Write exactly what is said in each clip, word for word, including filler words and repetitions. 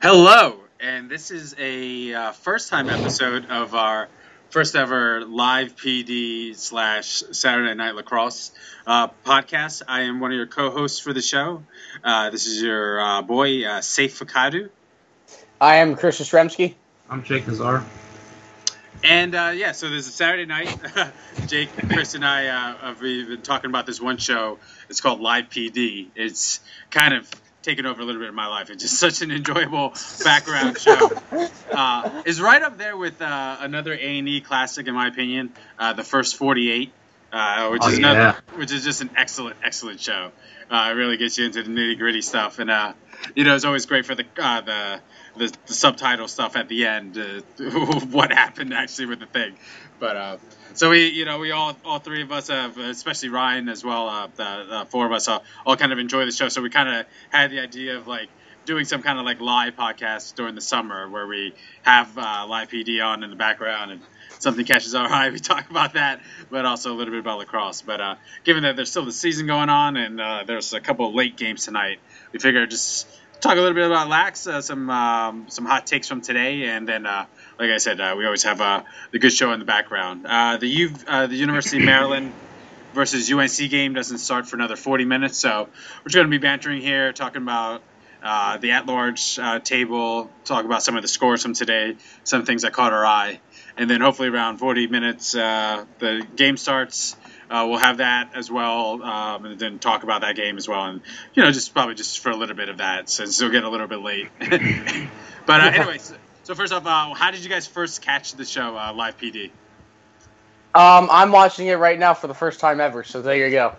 Hello, and this is a uh, first-time episode of our first ever live P D slash Saturday Night Lacrosse uh, podcast. I am one of your co-hosts for the show. Uh, this is your uh, boy, uh, Saif Fakadu. I am Chris Ostremski. I'm Jake Nazar. And uh, yeah, so there's a Saturday night. Jake, Chris, and I uh, have been talking about this one show. It's called Live P D. It's kind of taken over a little bit of my life. It's just such an enjoyable background show. Uh, it's right up there with uh, another A and E classic, in my opinion, uh, the First forty-eight, uh, which Oh, is yeah. another, which is just an excellent, excellent show. Uh, it really gets you into the nitty gritty stuff, and uh, you know, it's always great for the uh, the, the the subtitle stuff at the end. Uh, what happened actually with the thing, but. Uh, So we, you know, we all, all three of us, have, especially Ryan as well, uh, the, the four of us, uh, all kind of enjoy the show. So we kind of had the idea of like doing some kind of like live podcast during the summer where we have uh, live P D on in the background and something catches our eye, we talk about that, but also a little bit about lacrosse. But uh, given that there's still the season going on and uh, there's a couple of late games tonight, we figured just talk a little bit about Lax, uh, some um, some hot takes from today, and then, uh, like I said, uh, we always have uh, the good show in the background. Uh, the U uh, the University of Maryland versus U N C game doesn't start for another forty minutes, so we're just going to be bantering here, talking about uh, the at-large uh, table, talk about some of the scores from today, some things that caught our eye, and then hopefully around forty minutes, uh, the game starts. Uh, we'll have that as well, um, and then talk about that game as well, and you know, just probably just for a little bit of that, since it'll get a little bit late. But uh, anyways, so first off, uh, how did you guys first catch the show, uh, Live P D? Um, I'm watching it right now for the first time ever, so there you go.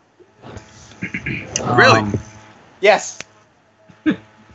Really? Um, Yes. I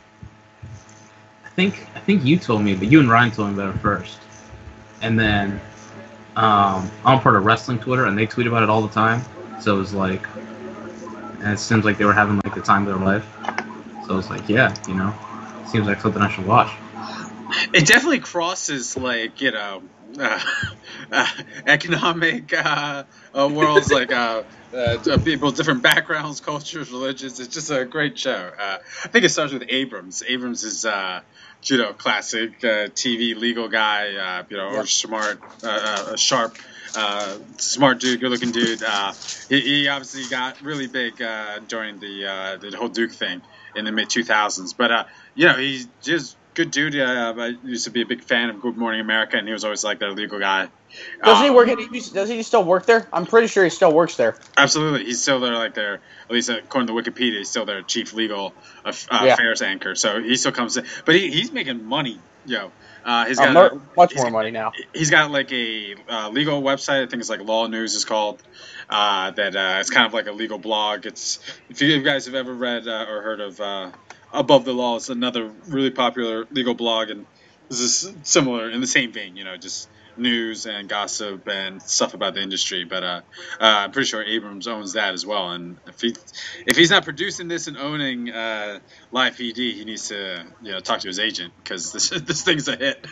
think I think you told me, but you and Ryan told me about it first. And then um, I'm part of wrestling Twitter, and they tweet about it all the time. So it was like, and it seems like they were having like the time of their life. So it's like, yeah, you know, seems like something I should watch. It definitely crosses, like, you know, uh, uh, economic uh, uh, worlds, like uh, uh, people, different backgrounds, cultures, religions. It's just a great show. Uh, I think it starts with Abrams. Abrams is, uh, you know, classic uh, T V legal guy, uh, you know, Yep. or smart, uh, uh, a sharp, uh, smart dude, good-looking dude. Uh, he, he obviously got really big uh, during the uh, the whole Duke thing in the mid two thousands. But, uh, you know, he's just good dude. Uh, I used to be a big fan of Good Morning America, and he was always like that legal guy. Does he Um, work at? Does he still work there? I'm pretty sure he still works there. Absolutely. He's still there, like their, at least according to Wikipedia, he's still their chief legal uh, Yeah. affairs anchor. So he still comes in. But he, he's making money, yo. Uh, he's Uh, got mer- a- much he's- more money now. He's got like a uh, legal website. I think it's like Law News is called. Uh, that uh, it's kind of like a legal blog. It's if you guys have ever read uh, or heard of uh, Above the Law, it's another really popular legal blog, and this is similar in the same vein. You know, just news and gossip and stuff about the industry. But uh, uh, I'm pretty sure Abrams owns that as well. And if he if he's not producing this and owning uh, Live P D, he needs to you know talk to his agent because this this thing's a hit.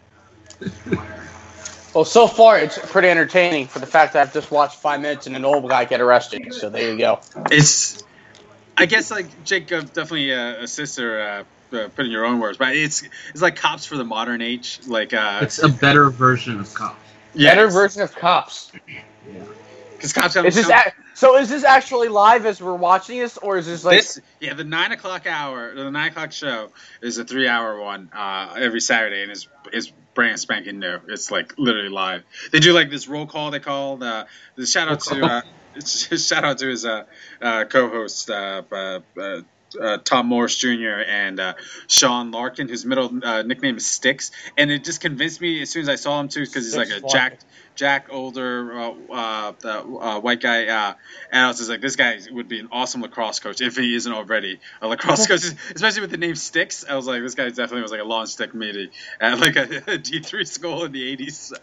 Well, so far it's pretty entertaining for the fact that I've just watched five minutes and an old guy get arrested. So there you go. It's, I guess, like Jacob, definitely uh, a sister. Uh, uh, put in your own words, but it's it's like Cops for the modern age. Like uh, It's a better version of Cops. yeah, Better version of Cops. Yeah. because Cops have Is this a- so? Is this actually live as we're watching this, or is this like? this. Yeah, the nine o'clock hour, the nine o'clock show is a three-hour one uh, every Saturday, and it's it's brand spanking new. It's like literally live. They do like this roll call. They call the the shout out to uh, it's, shout out to his uh, uh, co-host uh, uh, uh, uh, Tom Morris Junior and uh, Sean Larkin, whose middle uh, nickname is Sticks, and it just convinced me as soon as I saw him too, because he's like a Sticks jacked. Jack, older uh, uh, the, uh, white guy, uh, and I was just like, this guy would be an awesome lacrosse coach if he isn't already a lacrosse coach, especially with the name Sticks. I was like, this guy definitely was like a lawn stick meaty at like a, a D three school in the eighties. So.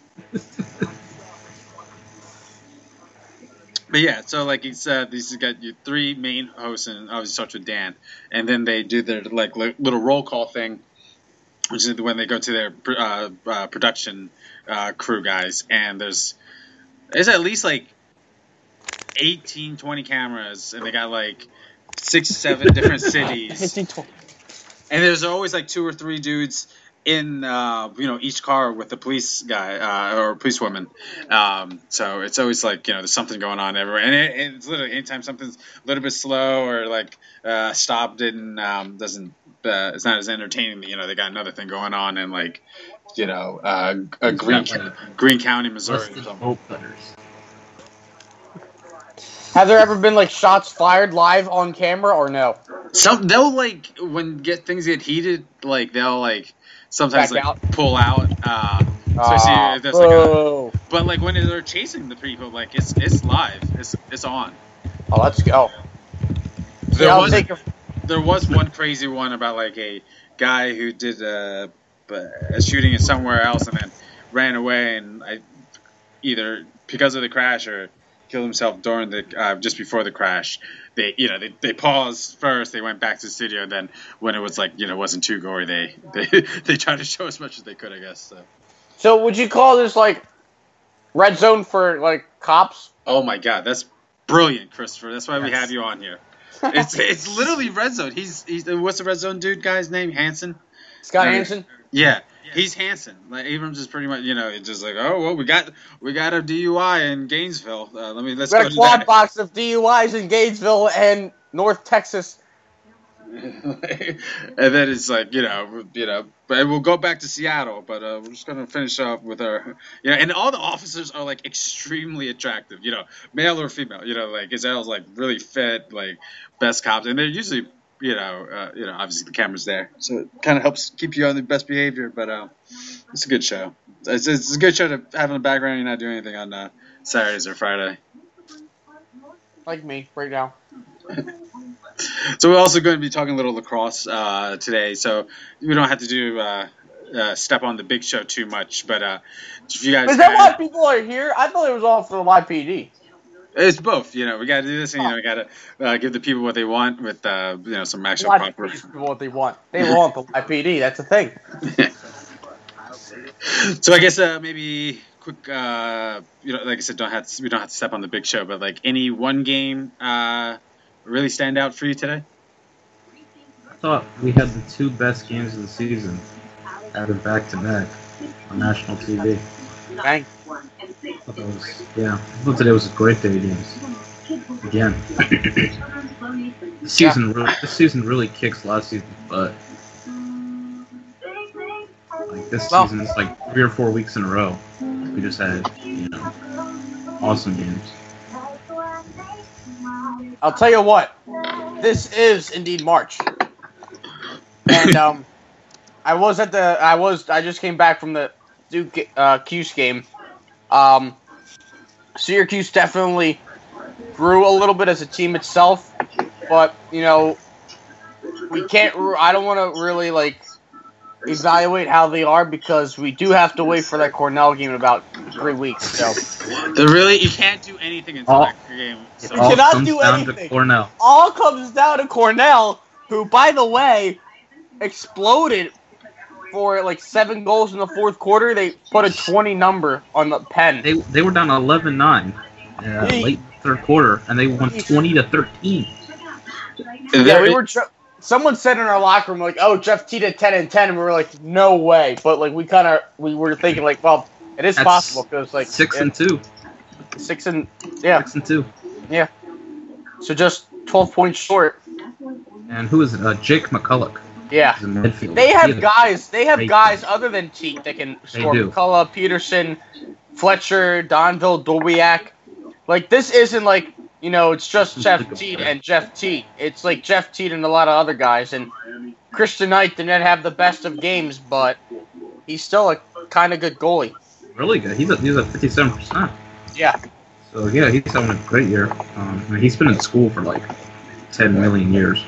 But yeah, so like he said, these got you three main hosts, and obviously starts with Dan, and then they do their like li- little roll call thing, which is when they go to their uh, uh, production uh, crew guys, and there's there's at least like eighteen, twenty cameras, and they got like six, seven different cities. And there's always like two or three dudes in uh, you know each car with the police guy uh, or policewoman. Um, so it's always like you know there's something going on everywhere, and it, it's literally anytime something's a little bit slow or like uh, stopped and um, doesn't uh, it's not as entertaining. You know they got another thing going on in like you know uh, a Green Green County, Missouri. Or something. Bolt cutters. Have there ever been like shots fired live on camera or no? Some they'll like when get things get heated, like they'll like sometimes Back like out? pull out. Uh, Aw, especially if there's like a, boo. but like when they're chasing the people, like it's it's live, it's it's on. Oh, let's go. See, There I'll was take a, there was one crazy one about like a guy who did a, a shooting in somewhere else and then ran away and I either because of the crash or killed himself during the uh, just before the crash. They you know they, they paused first. They went back to the studio. Then when it was like you know wasn't too gory, they they they tried to show as much as they could. I guess. So. so would you call this like red zone for like cops? Oh my God, that's brilliant, Christopher. That's why we Yes. have you on here. It's it's literally red zone. He's he's what's the red zone dude guy's name? Hansen. Scott Uh, Hansen? Yeah, he's Hansen. Like Abrams is pretty much, you know, it's just like, oh well, we got we got a D U I in Gainesville. Uh, let me let's We go got a to quad that. box of D U Is in Gainesville and North Texas. And then it's like, you know, you know, but we'll go back to Seattle. But uh, we're just gonna finish up with our, you know, and all the officers are like extremely attractive, you know, male or female. You know, like Gazelle's like really fit, like best cops, and they're usually. You know, uh, you know. Obviously, the camera's there, so it kind of helps keep you on the best behavior. But uh, it's a good show. It's, it's a good show to have in the background. You're not doing anything on uh, Saturdays or Friday. Like me, right now. So we're also going to be talking a little lacrosse uh, today. So we don't have to do uh, uh, step on the big show too much. But uh, if you guys, Is that kinda- why people are here? I thought it was all for the Y P D. it's both. You know, we got to do this, and you know, we got to uh, give the people what they want with uh, you know some actual Y proper. P D is what they want. They want the Y P D. That's the thing. So I guess uh, maybe quick, uh, you know, like I said, don't have to, we don't have to step on the big show, but like any one game uh, really stand out for you today? I thought we had the two best games of the season added back to back on national T V. Bang. I thought that was, yeah, I thought today was a great day of games. Again, this season, really, this season really kicks last season's butt. Like this Well- season, it's like three or four weeks in a row. We just had, you know, awesome games. I'll tell you what. This is indeed March. And um, I was at the. I was. I just came back from the Duke uh, Cuse game. Um, Syracuse definitely grew a little bit as a team itself, but you know, we can't. I don't want to really like evaluate how they are because we do have to wait for that Cornell game in about three weeks. So The really you can't do anything until All- that game. It So You all cannot comes do down anything. to Cornell. all comes down to Cornell, who, by the way, exploded for like seven goals in the fourth quarter. They put a twenty number on the pen. They they were down eleven nine uh, Hey. late third quarter, and they won twenty to thirteen. Yeah, There- we were. jo- Someone said in our locker room, like, "Oh, Jeff T did ten and ten," and we were like, "No way!" But like, we kind of we were thinking like, "Well, it is That's possible because like Six it- and two. six and yeah, Six and two. so just twelve points short." And who is it? Uh, Jake McCulloch. Yeah, He's a midfielder. they He have is a guys. They have great guys team. other than Teat that can They score. do. McCullough, Peterson, Fletcher, Donville, Dorbiak. Like this isn't like you know it's just Jeff Teat and Jeff Teat. It's like Jeff Teat and a lot of other guys. And Christian Knight didn't have the best of games, but he's still a kind of good goalie. really good. He's a he's a fifty seven percent. Yeah. So yeah, he's having a great year. Um, I mean, he's been in school for like ten million years.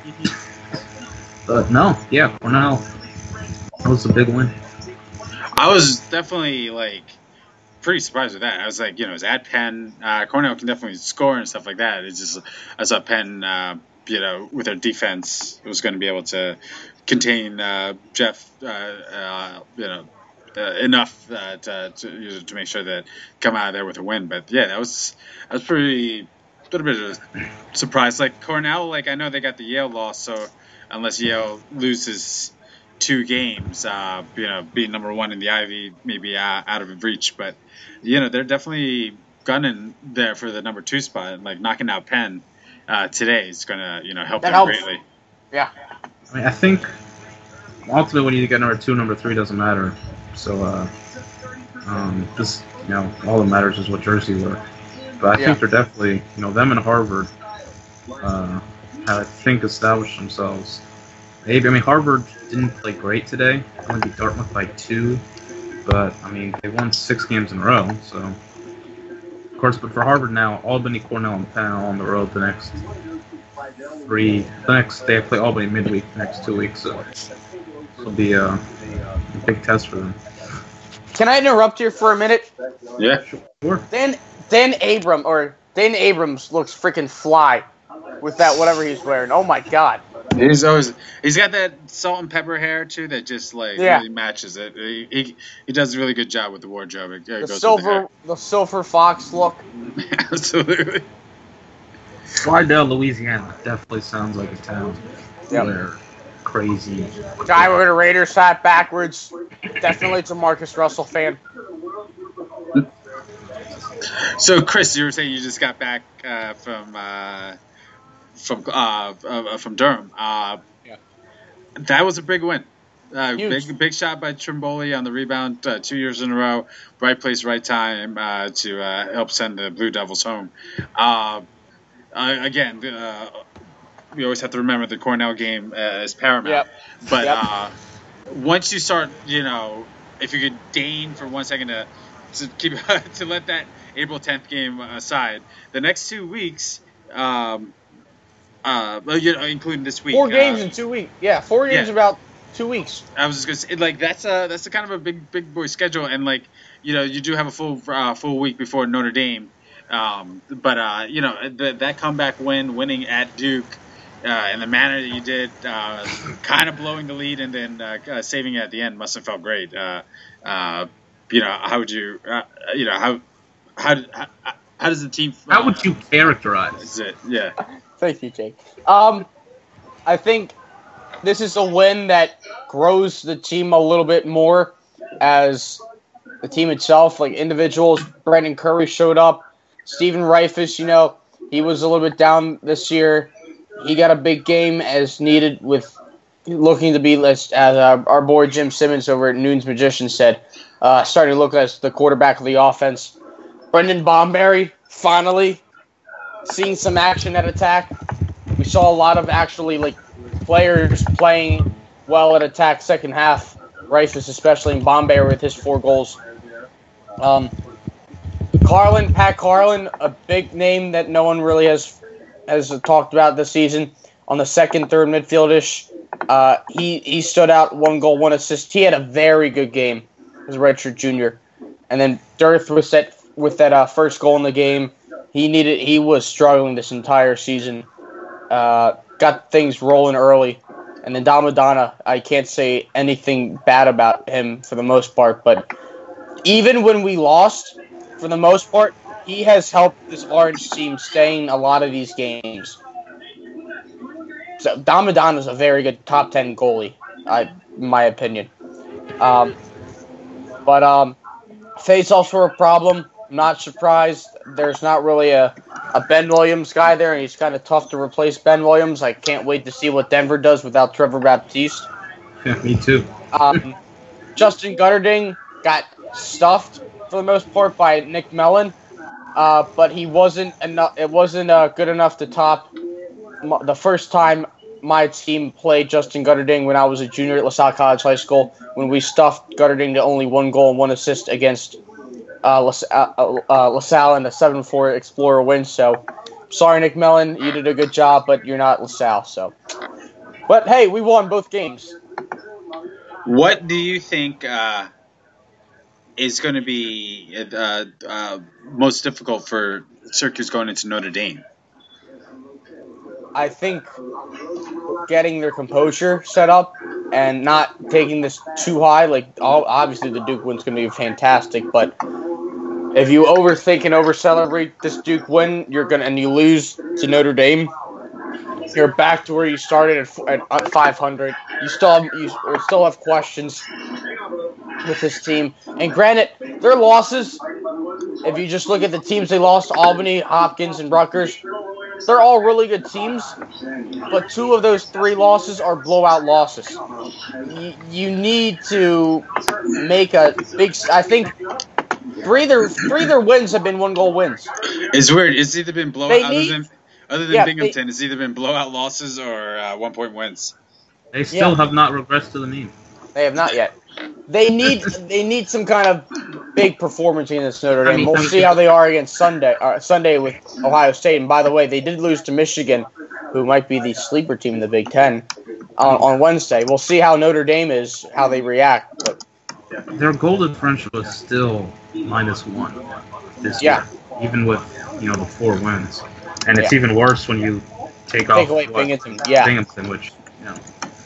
But no, yeah, Cornell. That was a big win. I was definitely like pretty surprised with that. I was like, you know, it's at Penn. Uh, Cornell can definitely score and stuff like that. It's just I saw Penn, uh, you know, with their defense, it was going to be able to contain uh, Jeff, uh, uh, you know, uh, enough uh, to, to you know, to make sure that come out of there with a win. But yeah, that was I was pretty a little bit of a surprise. Like Cornell, like I know they got the Yale loss, so unless Yale loses two games, uh, you know, being number one in the Ivy, maybe uh, out of reach. But, you know, they're definitely gunning there for the number two spot. And, like, knocking out Penn uh, today is going to, you know, help That them helps. greatly. Yeah. I mean, I think ultimately when you get number two, number three doesn't matter. So, uh, um, this, you know, all that matters is what jersey you wear. But I Yeah. think they're definitely, you know, them and Harvard, uh, I think established themselves. Maybe, I mean, Harvard didn't play great today. Only beat Dartmouth by two, but I mean, they won six games in a row. So, of course, but for Harvard now, Albany, Cornell, and Penn all on the road the next three. The next they play Albany midweek, the next two weeks. So, it'll be a, a big test for them. Can I interrupt here for a minute? Yeah. Sure. Dan Dan Abram or Dan Abrams looks freaking fly with that whatever he's wearing. Oh my god. He's always he's got that salt and pepper hair too that just like Yeah. really matches it. He, he he does a really good job with the wardrobe. It, it The goes with silver the silver fox look. the hair. Absolutely. Slidell, Louisiana definitely sounds like a town Yep. where crazy. Guy wearing a Raiders hat backwards. Definitely it's a Marcus Russell fan. So Chris, you were saying you just got back uh, from uh, from uh, uh, from Durham. Uh, Yeah. That was a big win. Uh, Huge. big big shot by Trimboli on the rebound, uh, two years in a row. Right place, right time uh, to uh, help send the Blue Devils home. Uh, uh, again, uh, we always have to remember the Cornell game uh, is paramount. Yep. But Yep. uh, once you start, you know, if you could deign for one second to to keep to let that April tenth game aside, the next two weeks, um, uh, well, you know, including this week, Four games uh, in two weeks. Yeah, four games yeah. in about two weeks. I was just gonna say, like that's a that's a kind of a big big boy schedule, and like you know you do have a full uh, full week before Notre Dame, um, but uh, you know the, that comeback win, winning at Duke, uh, in the manner that you did, uh, kind of blowing the lead and then uh, uh, saving it at the end must have felt great. Uh, uh, you know how would you uh, you know how how did, how, how does the team? Uh, How would you characterize? Is it yeah. Thank you, Jake. Um, I think this is a win that grows the team a little bit more as the team itself, like individuals. Brandon Curry showed up. Stephen Reifus, you know, he was a little bit down this year. He got a big game as needed with looking to be, as our, our boy Jim Simmons over at Noon's Magician said, uh, starting to look as the quarterback of the offense. Brendan Bomberry, finally seeing some action at attack. We saw a lot of actually like players playing well at attack second half. Reifus especially, and Bombay with his four goals. Um, Carlin, Pat Carlin, a big name that no one really has has talked about this season. On the second, third midfieldish, uh, he he stood out. One goal, one assist. He had a very good game as a redshirt junior. And then Dirth was that with that uh, first goal in the game. He needed. He was struggling this entire season. Uh, got things rolling early, and then Damadana. I can't say anything bad about him for the most part. But even when we lost, for the most part, he has helped this Orange team stay in a lot of these games. So Damadana is a very good top ten goalie, I, in my opinion. Um, but um, face-offs were a problem. I'm not surprised. There's not really a, a Ben Williams guy there, and he's kind of tough to replace Ben Williams. I can't wait to see what Denver does without Trevor Baptiste. Yeah, me too. Um, Justin Gutterding got stuffed for the most part by Nick Mellon, uh, but he wasn't enough. It wasn't uh, good enough to top m- the first time my team played Justin Gutterding when I was a junior at LaSalle College High School. When we stuffed Gutterding to only one goal and one assist against uh, La- uh, uh, LaSalle in a seven four Explorer win. So, sorry, Nick Mellon, you did a good job, but you're not LaSalle. So, but hey, we won both games. What do you think uh, is going to be uh, uh, most difficult for Syracuse going into Notre Dame? I think getting their composure set up and not taking this too high. Like, obviously, the Duke win's going to be fantastic, but if you overthink and over celebrate this Duke win, you're gonna and you lose to Notre Dame, you're back to where you started at, at, at five hundred. You still have you still have questions with this team. And granted, their losses, if you just look at the teams they lost, Albany, Hopkins, and Rutgers, they're all really good teams. But two of those three losses are blowout losses. You, you need to make a big. I think three of their three of their wins have been one goal wins. It's weird. It's either been blowout They other need- than other than yeah, Binghamton. they- It's either been blowout losses or uh, one point wins. They still Yeah. have not regressed to the mean. They have not yet. They need they need some kind of big performance against Notre Dame. I mean, we'll I mean- see how they are against Sunday uh, Sunday with Ohio State. And by the way, they did lose to Michigan, who might be the sleeper team in the Big Ten, uh, on Wednesday. We'll see how Notre Dame is, how they react. But Their goal differential is still minus one this Yeah. year, even with you know the four wins, and it's Yeah. even worse when you take, off take away what, Binghamton. Yeah, Binghamton, which you know.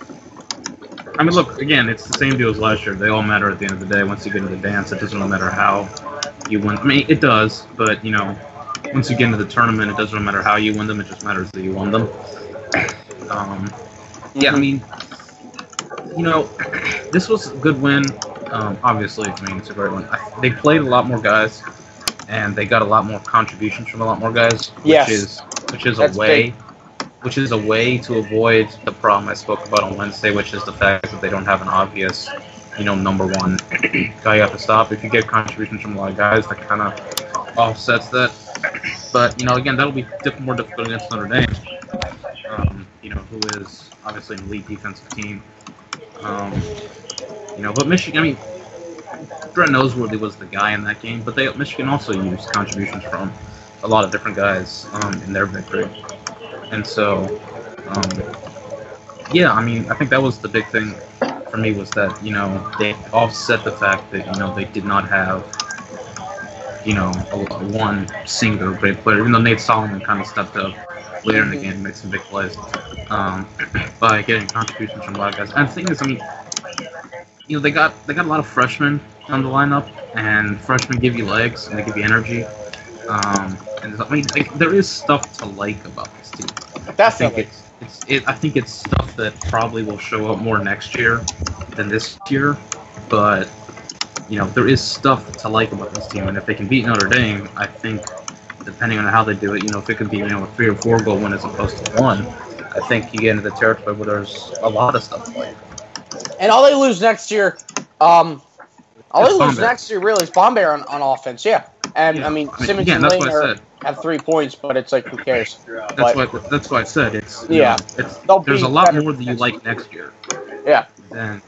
I mean, look again. It's the same deal as last year. They all matter at the end of the day. Once you get into the dance, it doesn't really matter how you win. I mean, it does, but you know, once you get into the tournament, it doesn't really matter how you win them. It just matters that you won them. Um, yeah, I mean, you know, this was a good win. Um, obviously, I mean, it's a great win. I, they played a lot more guys, and they got a lot more contributions from a lot more guys, which Yes. is which is That's a way, which is a way to avoid the problem I spoke about on Wednesday, which is the fact that they don't have an obvious, you know, number one guy you have to stop. If you get contributions from a lot of guys, that kind of offsets that. But you know, again, that'll be diff- more difficult against Notre Dame. Um, you know, who is obviously an elite defensive team. Um, you know, but Michigan, I mean, Brett Noseworthy was the guy in that game, but they Michigan also used contributions from a lot of different guys um, in their victory. And so, um, yeah, I mean, I think that was the big thing for me was that, you know, they offset the fact that, you know, they did not have, you know, a, a one single great player, even though Nate Solomon kind of stepped up later in the game, made some big plays um, by getting contributions from a lot of guys. And the thing is, I mean, you know, they got they got a lot of freshmen on the lineup, and freshmen give you legs and they give you energy. Um, and I mean, like, there is stuff to like about this team. I think definitely. it's it's it, I think it's stuff that probably will show up more next year than this year, but you know, there is stuff to like about this team, and if they can beat Notre Dame, I think, depending on how they do it, you know, if it could be, you know, a three or four goal win as opposed to one, I think you get into the territory where there's a lot of stuff to like. And all they lose next year, um, all It's they lose Bombay. next year really is Bombay on, on offense. Yeah, and Yeah. I mean I mean, Simmons again, and that's Lane what I are, said. have three points, but it's like who cares? That's But- why that's why I said it's you Yeah. know, it's They'll there's a be lot better more that you next like next year Yeah, than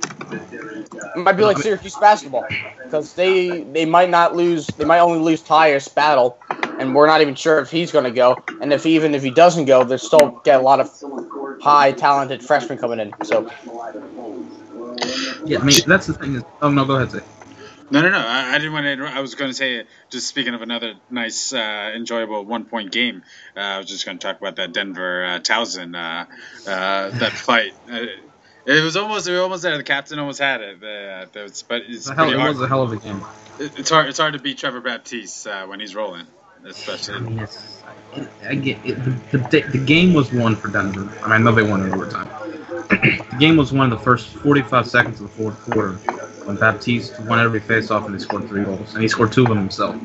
it might be like Syracuse basketball because they they might not lose. They might only lose Tyus Battle, and we're not even sure if he's going to go. And if even if he doesn't go, they still get a lot of high talented freshmen coming in. So yeah. I mean, that's the thing. Is, oh no, go ahead, say. No, no, no. I, I didn't want to. Interrupt. I was going to say, just speaking of another nice, uh, enjoyable one-point game. Uh, I was just going to talk about that Denver uh, Towson uh, uh, that fight. Uh, it was almost, we were almost there. The captain almost had it. Uh, there was, but it's The hell, pretty it hard. was a hell of a game. It- It's hard. It's hard to beat Trevor Baptiste uh, when he's rolling, I especially. mean, it's, it, I get it, the, the the game was won for Denver. I mean, I know they won in overtime. The game was won in the first forty-five seconds of the fourth quarter when Baptiste won every face-off and he scored three goals, and he scored two of them himself.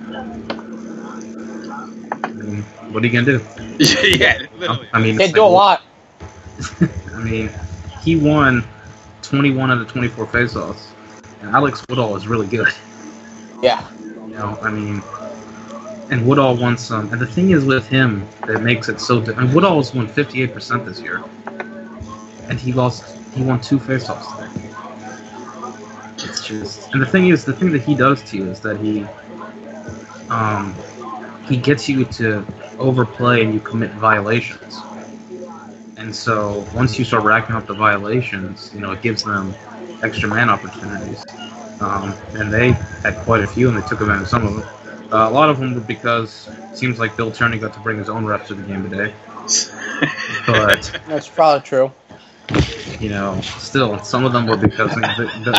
I mean, what are you gonna do? yeah, literally. I mean, they it's do a like- lot. I mean, he won twenty-one out of twenty-four face-offs, and Alex Woodall is really good. Yeah, You know, I mean, and Woodall won some. And the thing is with him that makes it so different. Woodall's won fifty-eight percent this year, and he lost. He won two faceoffs today. It's just, and the thing is, the thing that he does to you is that he, um, he gets you to overplay and you commit violations. And so once you start racking up the violations, you know, it gives them extra man opportunities. Um, and they had quite a few, and they took advantage of some of them. Uh, a lot of them were because it seems like Bill Turney got to bring his own refs to the game today. But, that's probably true. you know, still, some of them were because I mean, the,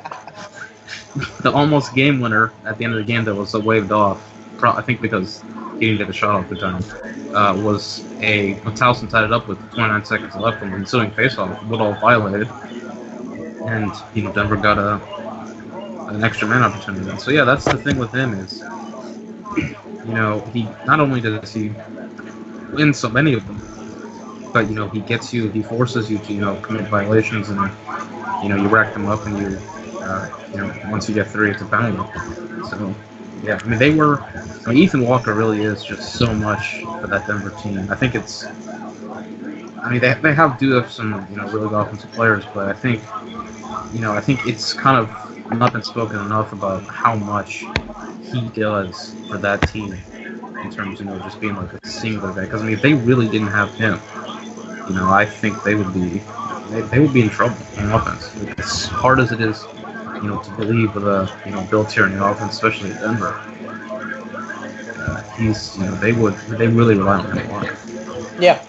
the, the almost game winner at the end of the game that was uh, waved off, pro- I think because he didn't get the shot off the time, uh, was a when Towson tied it up with twenty-nine seconds left on the ensuing faceoff, Woodall violated, and you know Denver got a an extra man opportunity. So yeah, that's the thing with him is, you know, he not only does he win so many of them, but you know he gets you, he forces you to you know commit violations, and you know you rack them up, and you uh, you know once you get three, it's a penalty. So yeah, I mean they were. I mean Ethan Walker really is just so much for that Denver team. I think it's. I mean they they have do have some you know really good offensive players, but I think you know I think it's kind of not been spoken enough about how much he does for that team in terms of, you know, just being like a singular guy. Because I mean, if they really didn't have him, you know, I think they would be they, they would be in trouble on offense. As hard as it is, you know, to believe with a you know Bill Tierney offense, especially in Denver, uh, he's you know they would they really rely on him a lot. Yeah.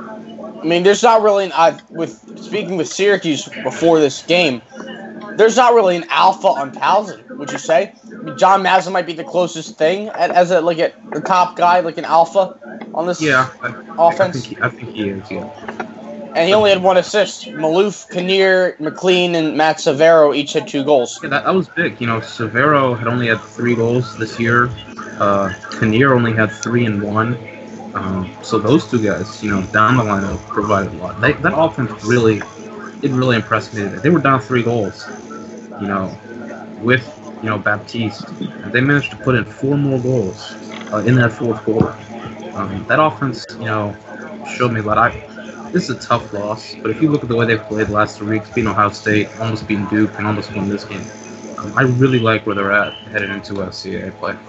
I mean, there's not really an I with speaking with Syracuse before this game. There's not really an alpha on Towson, would you say? I mean, John Madsen might be the closest thing at, as a like a the top guy, like an alpha on this yeah, I, offense. I think, he, I think he is, yeah. And he only had one assist. Maloof, Kinnear, McLean, and Matt Severo each had two goals. Yeah, that, that was big. You know, Severo had only had three goals this year. Uh, Kinnear only had three and one. Um, so those two guys, you know, down the lineup provided a lot. They, that offense really, it really impressed me. They were down three goals, you know, with, you know, Baptiste. And they managed to put in four more goals uh, in that fourth quarter. Um, that offense, you know, showed me that I, this is a tough loss, but if you look at the way they've played the last three weeks, beating Ohio State, almost beating Duke, and almost winning this game, um, I really like where they're at headed into uh, C A A play.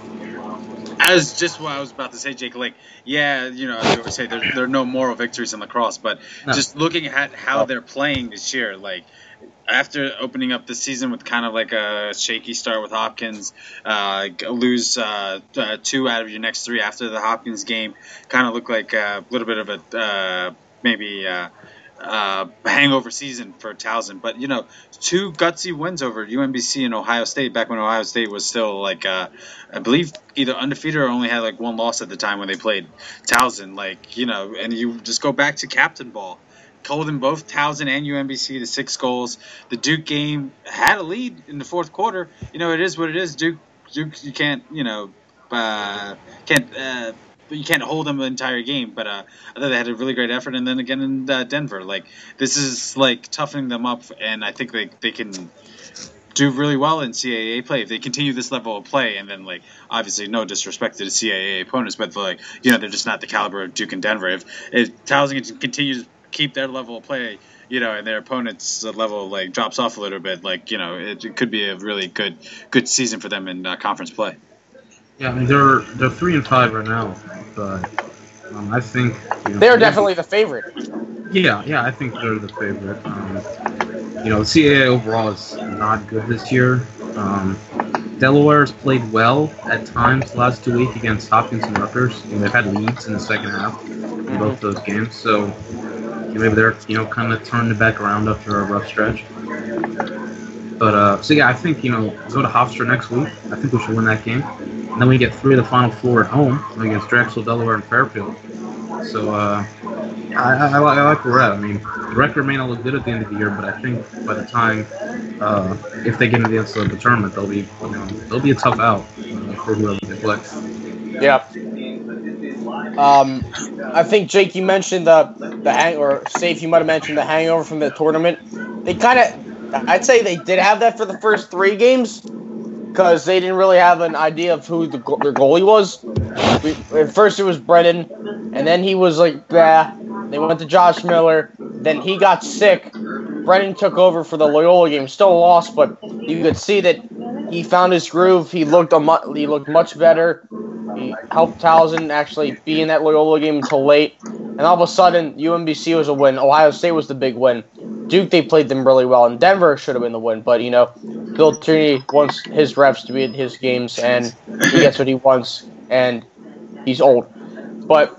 As just what I was about to say, Jake. Like, yeah, you know, as you always say, there, there are no moral victories in lacrosse, but no. Just looking at how they're playing this year, like, after opening up the season with kind of like a shaky start with Hopkins, uh, lose uh, uh, two out of your next three after the Hopkins game, kind of looked like a little bit of a uh, maybe uh, uh, hangover season for Towson. But, you know, two gutsy wins over U M B C and Ohio State back when Ohio State was still like, uh, I believe, either undefeated or only had like one loss at the time when they played Towson. Like, you know, and you just go back to captain ball. Holding both Towson and U M B C to six goals. The Duke game had a lead in the fourth quarter. You know, it is what it is. Duke, Duke, you can't, you know, uh, can't, uh, you can't hold them the entire game. But uh, I thought they had a really great effort. And then again in uh, Denver, like this is like toughening them up, and I think they they can do really well in C A A play if they continue this level of play. And then, like, obviously, no disrespect to the C A A opponents, but like, you know, they're just not the caliber of Duke and Denver. If if Towson continues keep their level of play, you know, and their opponent's level like drops off a little bit, like, you know, it, it could be a really good good season for them in uh, conference play. Yeah, I mean, they're they're three and five right now, but um, I think you know, they're definitely the favorite. Yeah, yeah, I think they're the favorite. Um, you know, the C A A overall is not good this year. Um, Delaware's played well at times the last two weeks against Hopkins and Rutgers. You know, they've had leads in the second half in both those games, so. Maybe they're, you know, kind of turning it back around after a rough stretch. But, uh, so yeah, I think, you know, go to Hofstra next week. I think we should win that game. And then we get three of the Final Four at home against Drexel, Delaware, and Fairfield. So, uh, I, I, I like where we're at. I mean, the record may not look good at the end of the year, but I think by the time, uh, if they get into the N C double A tournament, they'll be, you know, they'll be a tough out uh, for whoever they play. Yeah. Um, I think Jake, you mentioned the the hang or Safe, you might have mentioned the hangover from the tournament. They kind of, I'd say they did have that for the first three games because they didn't really have an idea of who the, their goalie was. We, at first it was Brennan, and then he was like, bah. They went to Josh Miller. Then he got sick. Brennan took over for the Loyola game. Still lost, but you could see that he found his groove. He looked a mu- he looked much better. He helped Towson actually be in that Loyola game until late. And all of a sudden, U M B C was a win. Ohio State was the big win. Duke, they played them really well. And Denver should have been the win. But, you know, Bill Tierney wants his reps to be in his games. And he gets what he wants. And he's old. But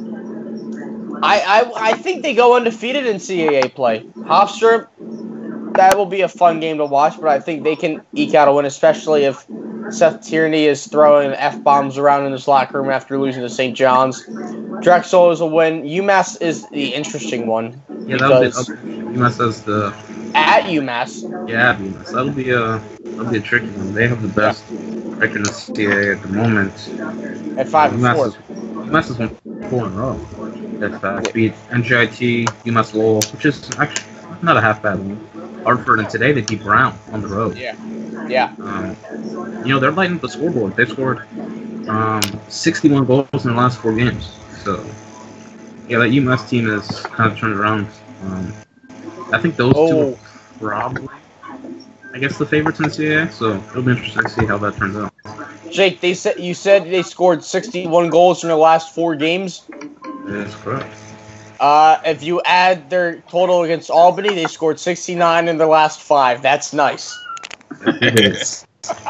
I I, I think they go undefeated in C A A play. Hofstra, that will be a fun game to watch. But I think they can eke out a win, especially if Seth Tierney is throwing F-bombs around in his locker room after losing to Saint John's. Drexel is a win. UMass is the interesting one. Yeah, that'll be because UMass has the at UMass. Yeah, UMass. That'll be a that'll be a tricky one. They have the best yeah. record in the C C A A at the moment. At five and UMass four. Is, UMass has won four in a row. That's fast. Beat N J I T, UMass Lowell, which is actually not a half bad one. Hartford, and today they beat Brown on the road. Yeah. Yeah. Um, you know, they're lighting up the scoreboard. They've scored um, sixty-one goals in their last four games. So, yeah, that UMass team has kind of turned around. Um, I think those oh. two are probably, I guess, the favorites in the C A A. So it'll be interesting to see how that turns out. Jake, they said you said they scored sixty-one goals in their last four games. That is correct. Uh, if you add their total against Albany, they scored sixty-nine in their last five. That's nice. It is.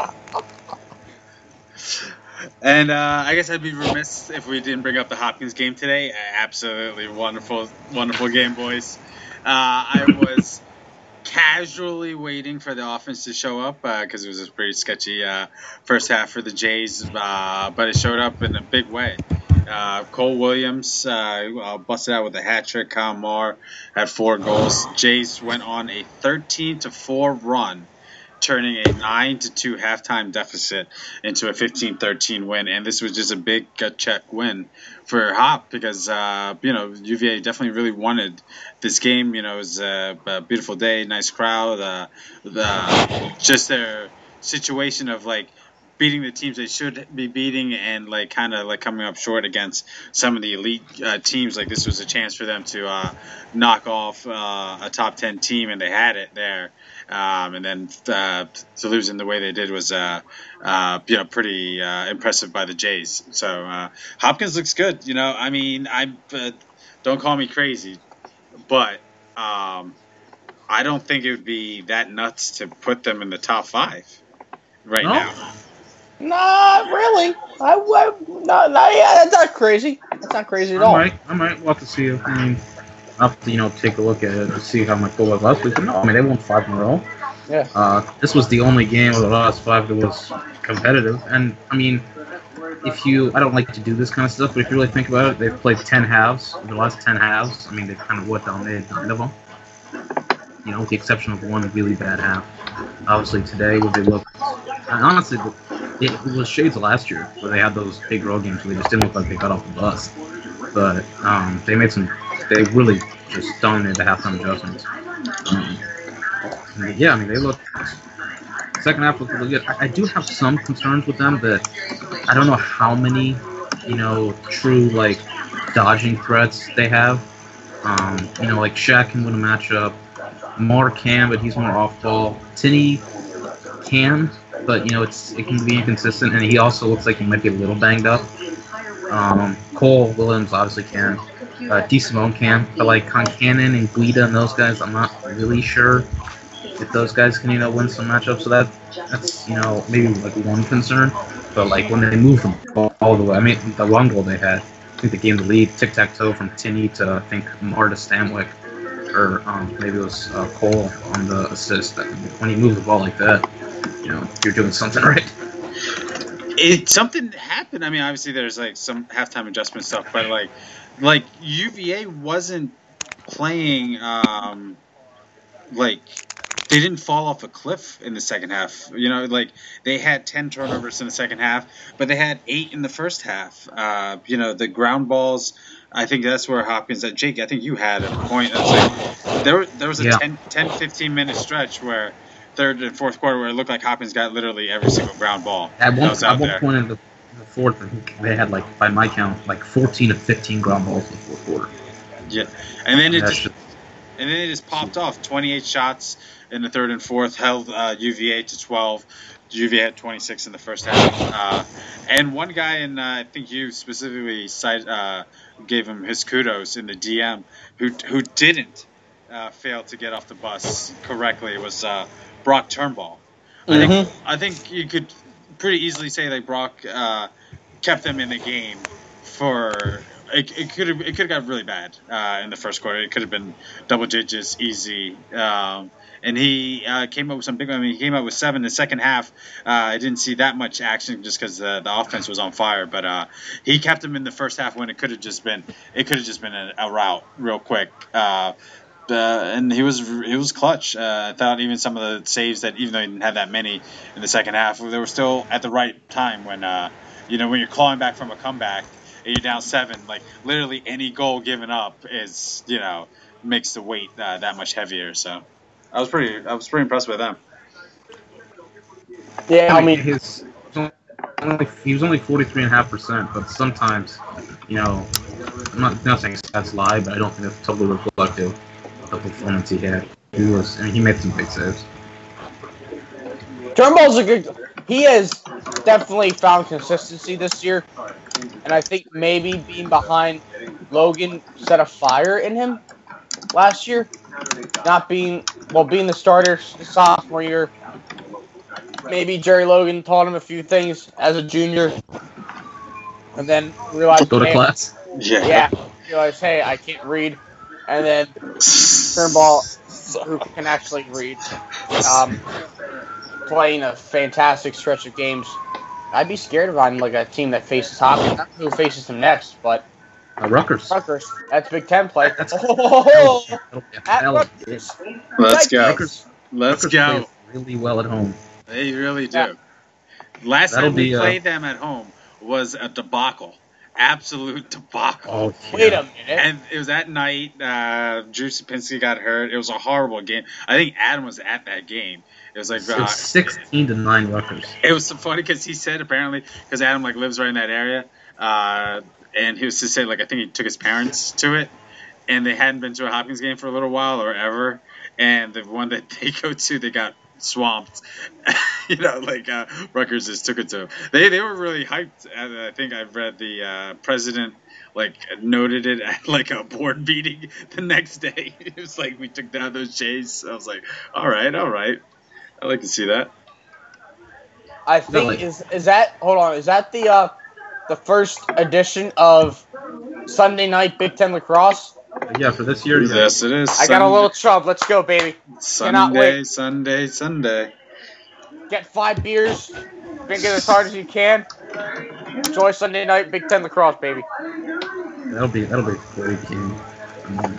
And uh, I guess I'd be remiss if we didn't bring up the Hopkins game today. Absolutely wonderful, wonderful game, boys. Uh, I was casually waiting for the offense to show up because uh, it was a pretty sketchy uh, first half for the Jays, uh, but it showed up in a big way. Uh, Cole Williams uh, busted out with a hat trick. Kyle Moore had four goals. Jays went on a thirteen to four run, turning a nine to two halftime deficit into a fifteen thirteen win. And this was just a big gut check win for Hop because, uh, you know, U V A definitely really wanted this game. You know, it was a, a beautiful day, nice crowd. Uh, the, just their situation of, like, beating the teams they should be beating and, like, kind of, like, coming up short against some of the elite uh, teams. Like, this was a chance for them to uh, knock off uh, a top ten team, and they had it there. Um, and then uh, to lose in the way they did was, uh, uh, you know, pretty uh, impressive by the Jays. So uh, Hopkins looks good. You know, I mean, I uh, don't call me crazy, but um, I don't think it would be that nuts to put them in the top five right no? now. Not really. I, I not, not yeah. That's not crazy. That's not crazy at I all. might, I might. We'll have to see. I mean, I'll have to, you know, take a look at it to see how my goal was last week. But no, I mean, they won five in a row. Yeah. Uh, this was the only game of the last five that was competitive. And, I mean, if you, I don't like to do this kind of stuff, but if you really think about it, they've played ten halves. In the last ten halves, I mean, they've kind of what dominated nine of them. You know, with the exception of one really bad half. Obviously, today, where they look, and honestly, it was shades of last year, where they had those big road games where they just didn't look like they got off the bus. But um, they made some, they really just dominated the halftime adjustments. Um, yeah, I mean, they look, second half looked really good. I, I do have some concerns with them that I don't know how many, you know, true, like, dodging threats they have. Um, you know, like, Shaq can win a matchup. Moore can, but he's more off-ball. Tinney can, but, you know, it's it can be inconsistent, and he also looks like he might be a little banged up. Um, Cole Williams obviously can. Uh, D. Simone can. But, like, Concannon and Guida and those guys, I'm not really sure if those guys can, you know, win some matchups. So that that's, you know, maybe, like, one concern. But, like, when they move the ball all the way, I mean, the long goal they had, I think they gained the lead, tic-tac-toe from Tinney to, I think, Marta Stanwyck. Or um, maybe it was uh, Cole on the assist. That when you move the ball like that, you know, you're doing something right. It something happened. I mean, obviously there's like some halftime adjustment stuff, but like, like U V A wasn't playing um, like they didn't fall off a cliff in the second half. You know, like they had ten turnovers in the second half, but they had eight in the first half. Uh, you know, the ground balls. I think that's where Hopkins, that Jake, I think you had a point. Like, there, there was a yeah. ten, ten, fifteen minute stretch where third and fourth quarter where it looked like Hopkins got literally every single ground ball. At one, that was out at one there. point in the, the fourth, I think they had, like, by my count, like fourteen of fifteen ground balls in the fourth quarter. Yeah, and then it That's just, just and then it just popped off. twenty-eight shots in the third and fourth held uh, U V A to twelve. U V A had twenty-six in the first half. Uh, and one guy, in uh, I think you specifically cite, uh, gave him his kudos in the D M, who who didn't uh, fail to get off the bus correctly was uh, Brock Turnbull. I Mm-hmm. think I think you could pretty easily say that Brock uh, kept them in the game for. It, it could have it could have got really bad uh, in the first quarter. It could have been double digits easy. Um, and he uh, came up with some big. I mean, he came up with seven in the second half. Uh, I didn't see that much action just because uh, the offense was on fire, but uh, he kept him in the first half when it could have just been it could have just been a, a rout real quick. Uh, Uh, and he was he was clutch. Uh, I thought even some of the saves that, even though he didn't have that many in the second half, they were still at the right time when uh, you know when you're clawing back from a comeback and you're down seven. Like literally any goal given up is you know makes the weight uh, that much heavier. So I was pretty I was pretty impressed with them. Yeah, I mean, his only, he was only forty-three and a half percent, but sometimes, you know, I'm not, I'm not saying stats lie, but I don't think that's totally reflective of the performance he had. He was, I mean, he made some big saves. Turnbull's a good. He has definitely found consistency this year, and I think maybe being behind Logan set a fire in him last year. Not being well, being the starter sophomore year. Maybe Jerry Logan taught him a few things as a junior, and then realized Go to hey, class. Yeah. Yeah, realized hey, I can't read, and then Turnbull, who can actually read, um, playing a fantastic stretch of games. I'd be scared of on like a team that faces Hopkins. Not who faces him next, but Uh, Rutgers. Rutgers. That's Big Ten play. That's Oh, at hell, Rutgers. Let's go. Rutgers, Let's Rutgers go. plays really well at home. They really do. Yeah. Last That'll time we be, uh, played them at home was a debacle. Absolute debacle. Oh, yeah. Wait a minute. And it was at night. Uh, Drew Sapinski got hurt. It was a horrible game. I think Adam was at that game. It was like It uh, was sixteen to nine Rutgers. it was so funny because he said apparently because Adam like lives right in that area, uh, and he was to say like I think he took his parents to it, and they hadn't been to a Hopkins game for a little while or ever, and the one that they go to they got swamped. you know, like uh, Rutgers just took it to them. They they were really hyped. And I think I've read the uh, president like noted it at like a board meeting the next day. It was like we took down those Jays. I was like, all right, all right. I like to see that. I think Really? is is that hold on is that the uh the first edition of Sunday Night Big Ten Lacrosse? Yeah, for this year. Yeah. Yes, it is. I got a little chub. Let's go, baby. Cannot Sunday, wait. Sunday, Sunday. Get five beers. Drink it as hard as you can. Enjoy Sunday Night Big Ten Lacrosse, baby. That'll be that'll be a great game. Um,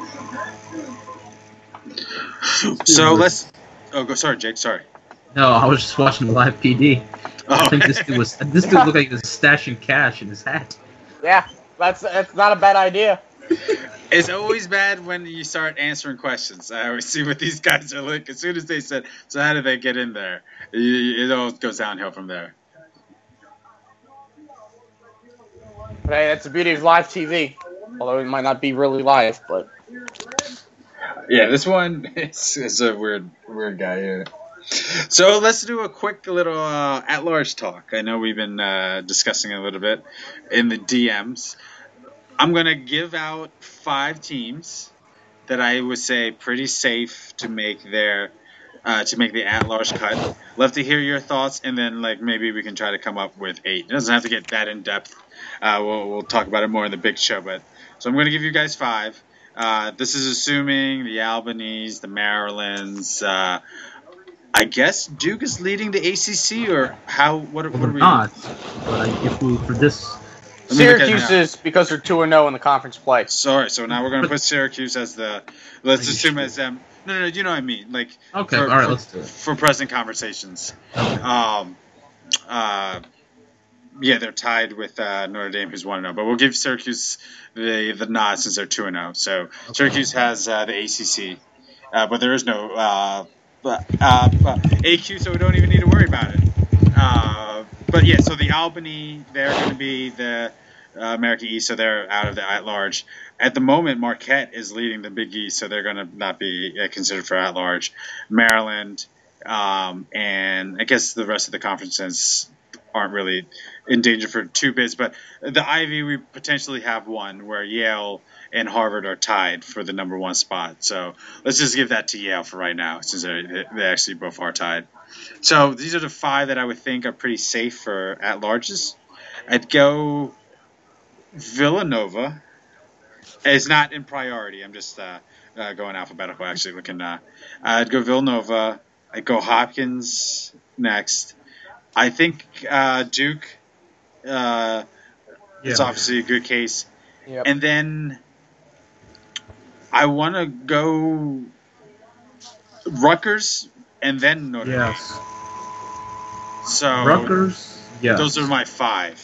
So let's. Oh, go. Sorry, Jake. Sorry. no, I was just watching the live P D. I Oh, think this dude was this dude looked like he was stashing cash in his hat. Yeah, that's that's not a bad idea. it's always bad when you start answering questions. I always see what these guys are like. As soon as they said, "So how did they get in there?" It, it all goes downhill from there. But hey, that's the beauty of live T V. Although it might not be really live, but Yeah, this one is, is a weird, weird guy here. So let's do a quick little uh, at-large talk. I know we've been uh, discussing a little bit in the D Ms. I'm gonna give out five teams that I would say pretty safe to make their uh, to make the at-large cut. Love to hear your thoughts, and then like maybe we can try to come up with eight. It doesn't have to get that in depth. Uh, we'll we'll talk about it more in the big show, but so I'm gonna give you guys five. Uh, this is assuming the Albanese, the Marylands. Uh, I guess Duke is leading the A C C, or how? What, what Well, are they're we? not. But I, if we for this, Let me look at it Syracuse now. is because they're two and zero in the conference play. Sorry, so now we're gonna put Syracuse as the. Let's Are you assume sure? as them. No, no, no, you know what I mean. Like okay, for, all right, for, let's do it. for present conversations. Okay. Um, uh, yeah, they're tied with uh, Notre Dame, who's one and zero. But we'll give Syracuse the the nod since they're two and zero. So Okay. Syracuse has uh, the A C C, uh, but there is no uh, uh, uh, A Q, so we don't even need to worry about it. Uh, but yeah, so the Albany, they're going to be the uh, America East, so they're out of the at large. At the moment, Marquette is leading the Big East, so they're going to not be uh, considered for at large. Maryland, um, and I guess the rest of the conferences aren't really in danger for two bids, but the Ivy we potentially have one where Yale and Harvard are tied for the number one spot. So let's just give that to Yale for right now, since they they actually both are tied. So these are the five that I would think are pretty safe for at larges. I'd go Villanova. It's not in priority. I'm just uh, uh, going alphabetical. Actually, looking, uh, I'd go Villanova. I'd go Hopkins next. I think uh, Duke. Uh, Yeah. It's obviously a good case. Yep. And then I want to go Rutgers and then Notre Dame. Yes. So Rutgers. Yeah. those are my five.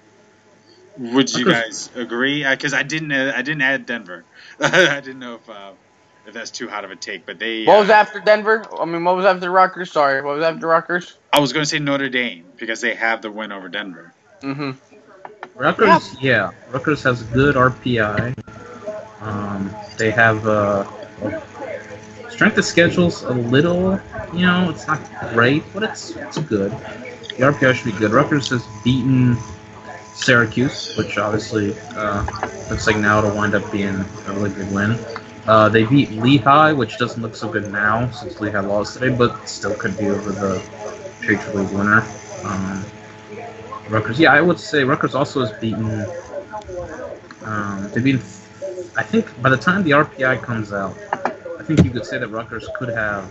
Would you Rutgers- guys agree? Because I didn't, uh, I didn't add Denver. I didn't know if uh, if that's too hot of a take. But they. What was uh, after Denver? I mean, what was after Rutgers? Sorry, what was after Rutgers? I was going to say Notre Dame because they have the win over Denver. Mm-hmm. Rutgers, yeah. Rutgers has good R P I. Um, they have uh, strength of schedule's a little, you know, it's not great, but it's it's good. The R P I should be good. Rutgers has beaten Syracuse, which obviously uh, looks like now it'll wind up being a really good win. Uh, they beat Lehigh, which doesn't look so good now since Lehigh lost today, but still could be over the Patriot League winner. Um, Rutgers, yeah, I would say Rutgers also has beaten. Um, they've beaten. I think by the time the R P I comes out, I think you could say that Rutgers could have.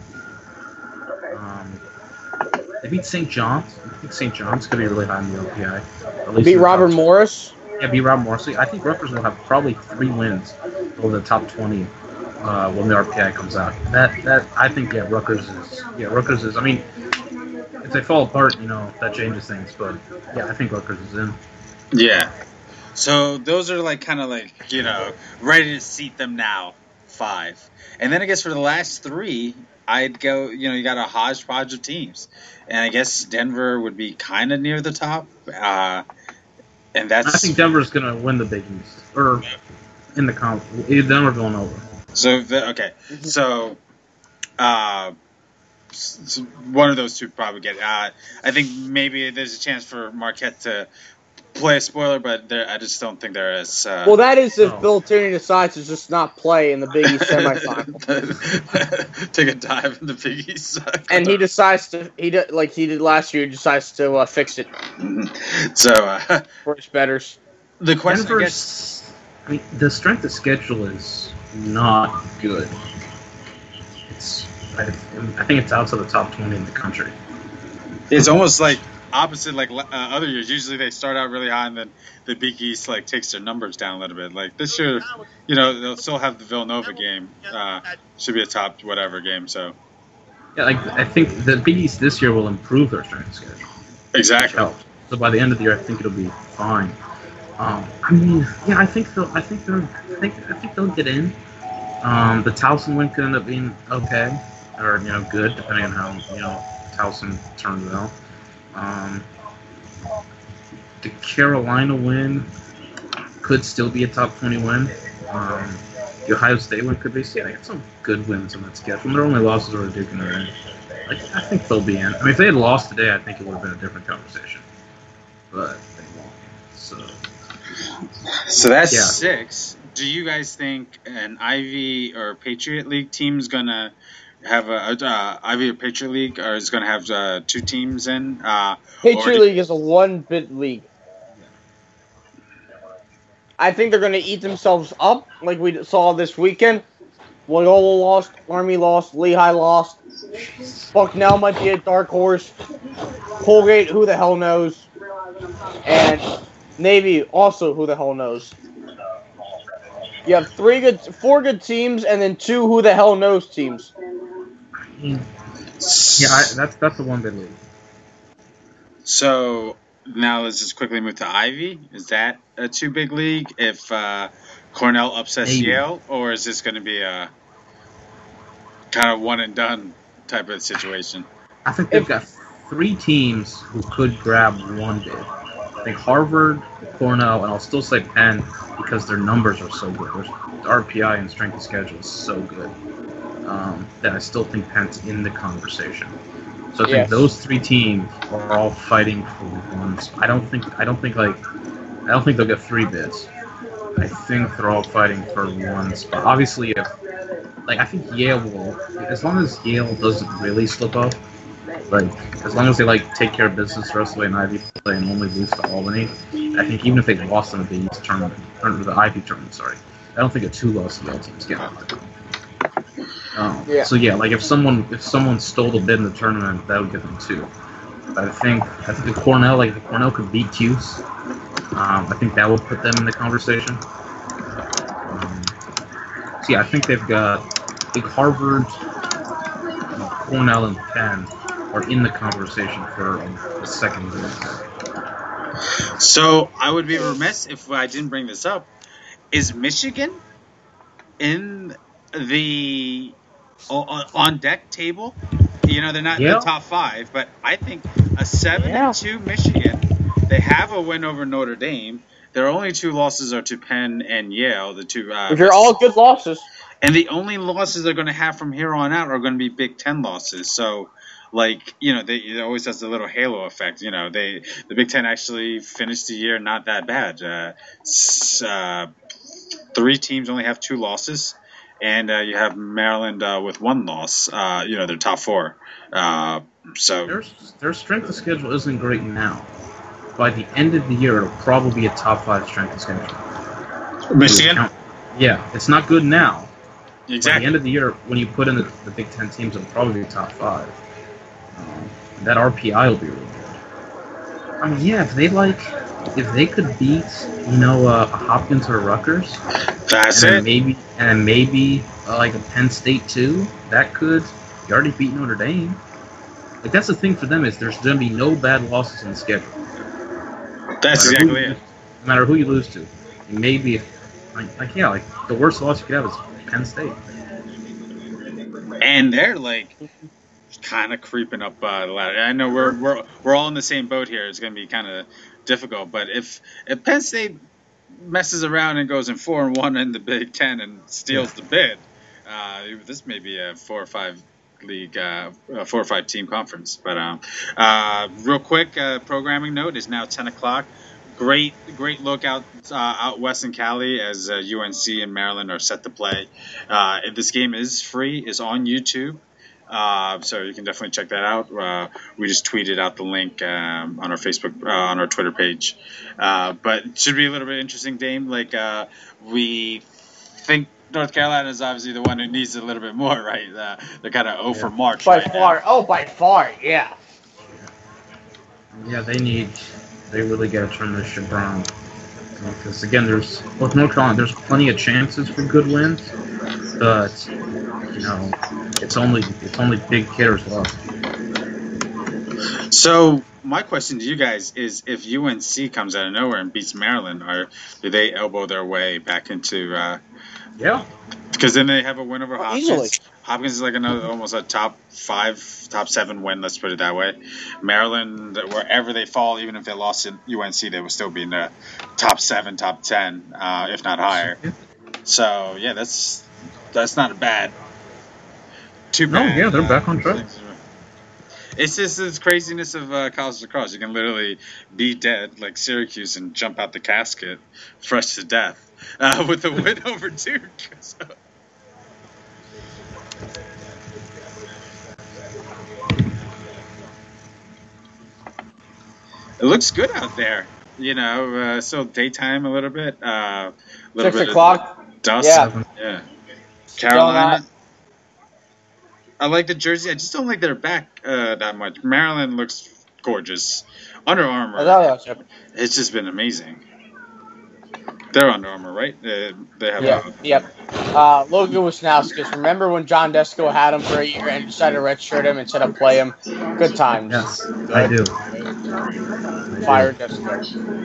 Um, they beat Saint John's. I think Saint John's could be really high in the R P I. At least Beat in the Robert top- Morris. Yeah, beat Robert Morris. I think Rutgers will have probably three wins over the top twenty uh, when the R P I comes out. That that I think yeah, Rutgers is yeah Rutgers is. I mean, if they fall apart, you know that changes things. But yeah, I think Rutgers is in. Yeah. So those are like kind of like, you know, ready to seat them now, five. And then I guess for the last three, I'd go, you know, you got a hodgepodge of teams. And I guess Denver would be kind of near the top. Uh, and that's... I think Denver's gonna win the Big East or in the con. Denver Villanova. So, the, okay. So, uh, s- one of those two probably get... Uh, I think maybe there's a chance for Marquette to play a spoiler, but they're- I just don't think they're as... Uh, Well, that is if Oh. Bill Tierney decides to just not play in the Big East semifinal, Take a dive in the Big East. and he decides to he do, like he did last year, decides to uh, fix it So, uh, for his betters. the question, I guess... Denver's. I mean, the strength of schedule is not good. It's. I, I think it's outside the top twenty in the country. It's almost like opposite like uh, other years. Usually they start out really high and then the Big East like takes their numbers down a little bit. Like this year, you know, they'll still have the Villanova game. Uh, should be a top whatever game. So Yeah, like I think the Big East this year will improve their strength of schedule. Which exactly. helps. So by the end of the year, I think it'll be fine. Um, I mean, yeah, I think they'll. I think they'll. I think I think they'll get in. Um, the Towson win could end up being okay, or you know, good depending on how you know Towson turns out. Um, the Carolina win could still be a top twenty win. Um, the Ohio State win could be. Yeah, they got some good wins on that schedule. And their only losses are Duke and Notre Dame. I, I think they'll be in. I mean, if they had lost today, I think it would have been a different conversation. But they won't. So. So that's Yeah. six. Do you guys think an Ivy or Patriot League team's gonna have a uh, Ivy or Patriot League, or is gonna have uh, two teams in? Uh, Patriot or- League is a one-bit league. I think they're going to eat themselves up, like we saw this weekend. Loyola lost, Army lost, Lehigh lost. Bucknell might be a dark horse. Colgate, who the hell knows? And Navy, also who the hell knows? You have three good, four good teams, and then two who the hell knows teams. Yeah, I, that's that's the one big league. So now let's just quickly move to Ivy. Is that a two big league if uh, Cornell upsets Maybe. Yale, or is this going to be a kind of one and done type of situation? I think they've got three teams who could grab one bid. I think Harvard, Cornell, and I'll still say Penn because their numbers are so good. Their R P I and strength of schedule is so good um, that I still think Penn's in the conversation. So I think Yes. those three teams are all fighting for one. spot. I don't think I don't think like I don't think they'll get three bids. I think they're all fighting for one spot. Obviously, if like I think Yale will, as long as Yale doesn't really slip up, like as long as they like take care of business the rest of the way in Ivy play and only lose to Albany, I think even if they lost in the Big East tournament or the Ivy tournament, sorry, I don't think a two-loss Yale team is getting out. Um, Yeah. So yeah, like if someone if someone stole a bid in the tournament, that would get them two. But I think I think the Cornell, like if Cornell could beat Cuse, um, I think that would put them in the conversation. Um, so yeah, I think they've got I think Harvard, Cornell, and Penn are in the conversation for a, a second bid. So I would be remiss if I didn't bring this up. Is Michigan in the o- on deck table? You know, they're not in Yeah. the top five, but I think a seven Yeah. and two Michigan. They have a win over Notre Dame. Their only two losses are to Penn and Yale, the two. Uh, Which are all good losses. And the only losses they're going to have from here on out are going to be Big Ten losses. So, like, you know, they, it always has a little halo effect. You know, they the Big Ten actually finished the year not that bad. Uh, s- uh, three teams only have two losses, and uh, you have Maryland uh, with one loss. Uh, you know, their top four. Uh, so Their their strength of schedule isn't great now. By the end of the year, it'll probably be a top five strength of schedule. Michigan, Yeah, it's not good now. By the exactly. end of the year, when you put in the, the Big Ten teams, it'll probably be top five. Um, that R P I will be really good. I mean, yeah, if they like, if they could beat, you know, uh, a Hopkins or a Rutgers, That's and then it. maybe, and then maybe uh, like a Penn State too, that could. You already beat Notre Dame. Like that's the thing for them is there's going to be no bad losses in the schedule. That's No matter exactly who- it. No matter who you lose to, maybe, like, like yeah, like the worst loss you could have is Penn State. And they're like kind of creeping up uh, the ladder. I know we're we're we're all in the same boat here. It's going to be kind of difficult, but if if Penn State messes around and goes in four and one in the Big Ten and steals the bid, uh, this may be a four or five league, uh, a four or five team conference. But um, uh, real quick, uh, programming note is now ten o'clock. Great, great look out uh, out west in Cali as uh, U N C and Maryland are set to play. Uh, this game is free, is on YouTube, uh, so you can definitely check that out. Uh, we just tweeted out the link um, on our Facebook, uh, on our Twitter page. Uh, but it should be a little bit interesting game. Like uh, we think North Carolina is obviously the one who needs it a little bit more, right? Uh, they're kind of zero for March By right far. now. Oh, by far, yeah. Yeah, they need, they really got to turn this shit around. Because again, there's with North Carolina, there's plenty of chances for good wins, but you know, it's only it's only big hitters left. So my question to you guys is: if U N C comes out of nowhere and beats Maryland, or do they elbow their way back into? Uh, Yeah, because then they have a win over Oh, Hopkins. easily. Hopkins is like another almost a top five, top seven win. Let's put it that way. Maryland, wherever they fall, even if they lost to U N C, they would still be in the top seven, top ten, uh, if not higher. So yeah, that's that's not a bad. Too No, bad. yeah, they're uh, back on track. It's just this craziness of uh, college lacrosse. You can literally be dead like Syracuse and jump out the casket fresh to death uh, with a win over Duke. So. It looks good out there. You know, uh, still daytime a little bit. Uh, little Six bit o'clock. of dust. Yeah. Yeah. Still Carolina. not- I like the jersey. I just don't like their back uh, that much. Maryland looks gorgeous. Under Armour. I thought that was- It's just been amazing. They're Under Armour, right? Uh, they have Yeah, a, yep. Uh, Logan Wisnauskas. Remember when John Desco had him for a year and decided to redshirt him instead of play him? Good times. yes, I do. Fire Desco.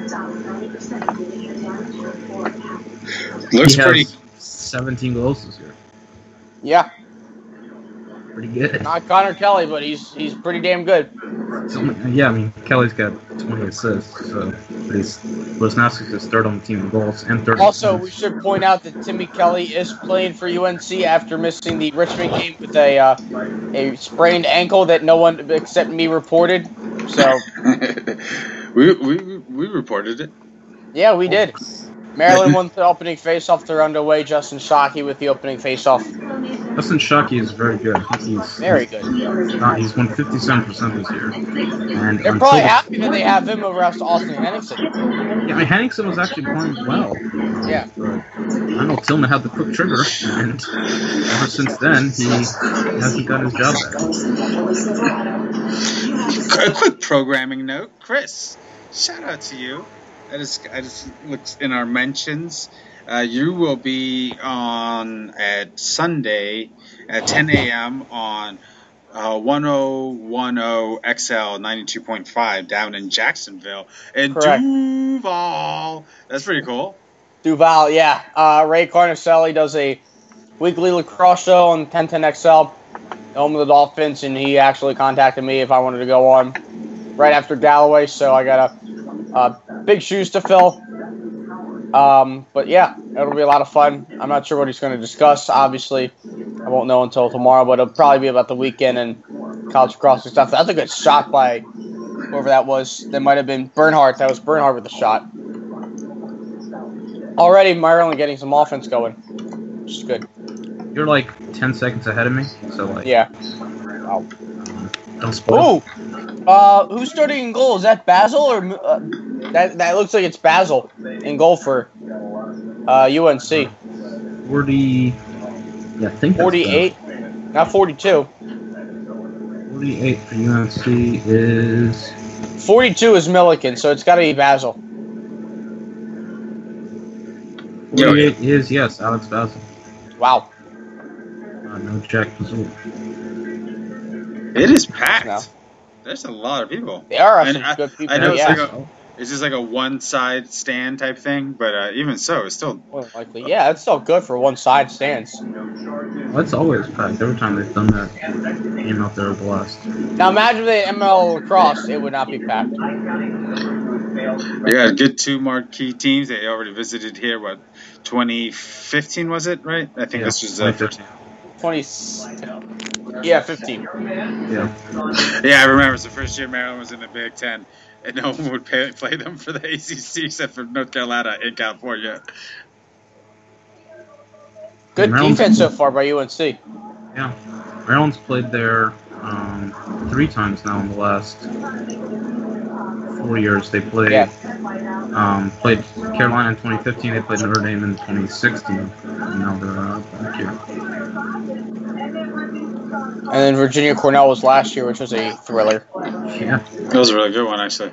looks he has pretty. seventeen goals this year. Yeah, Pretty good. not Connor Kelly, but he's he's pretty damn good. It's only- yeah, I mean Kelly's got twenty assists, so but he's Wisnauskas is third on the team in goals and third. Also, in we assists. should point out that Timmy Kelly is playing for U N C after missing the Richmond game with a uh, a sprained ankle that no one except me reported. So we, we we reported it. yeah, we did. Maryland won the opening faceoff. They're underway. Justin Shockey with the opening faceoff. Justin Shockey is very good. I think he's Very good. Uh, he's won fifty-seven percent this year. And They're until probably the- happy that they have him over Austin Henningsen. Yeah, I mean, Henningsen was actually playing well. Yeah. But I know Tillman had the quick trigger, and ever since then, he hasn't got his job back. A quick programming note, Chris. Shout out to you. I just, I just looked in our mentions. Uh, you will be on at Sunday at ten a.m. on uh, ten ten X L ninety-two point five down in Jacksonville in Correct. Duval. That's pretty cool. Duval, yeah. Uh, Ray Carnicelli does a weekly lacrosse show on ten ten X L, home of the Dolphins, and he actually contacted me if I wanted to go on right after Galloway, so I got a, uh, big shoes to fill. Um, but yeah, it'll be a lot of fun. I'm not sure what he's going to discuss. Obviously, I won't know until tomorrow, but it'll probably be about the weekend and college crossing stuff. That's a good shot by whoever that was. That might have been Bernhardt. That was Bernhardt with the shot. Already, Maryland getting some offense going, which is good. You're like ten seconds ahead of me, so like Yeah. Wow. don't spoil. Oh, uh, who's starting in goal? Is that Basil or uh, that? That looks like it's Basil in goal for uh, U N C. Forty. Yeah, I think that's Forty-eight, not forty-two. the- Forty-eight for U N C is. Forty-two is Milliken, so it's got to be Basil. Forty-eight is yes, Alex Basil. Wow. Uh, no Jack Basil. It is packed. No. There's a lot of people. They are And some I, good people. I know yeah. it's like a, it's just like a one-side stand type thing, but uh, even so, it's still. More than likely. Yeah, it's still good for one side stands. Well, it's always packed. Every time they've done that, game out there a blast. Now imagine if they M L lacrosse, it would not be packed. They got a good two marquee teams. They already visited here. What, twenty fifteen was it? Right? I think Yeah, this was uh, twenty fifteen. Twenty. Yeah, fifteen. Yeah. Yeah, I remember. It's the first year Maryland was in the Big Ten, and no one would pay, play them for the A C C except for North Carolina in California. Good Maryland's- defense so far by U N C. Yeah. Maryland's played there um, three times now in the last four years. They played Yeah. um, played Carolina in twenty fifteen. They played Notre Dame in twenty sixteen. And now they're uh, back here. And then Virginia Cornell was last year, which was a thriller. Yeah. That was a really good one, actually.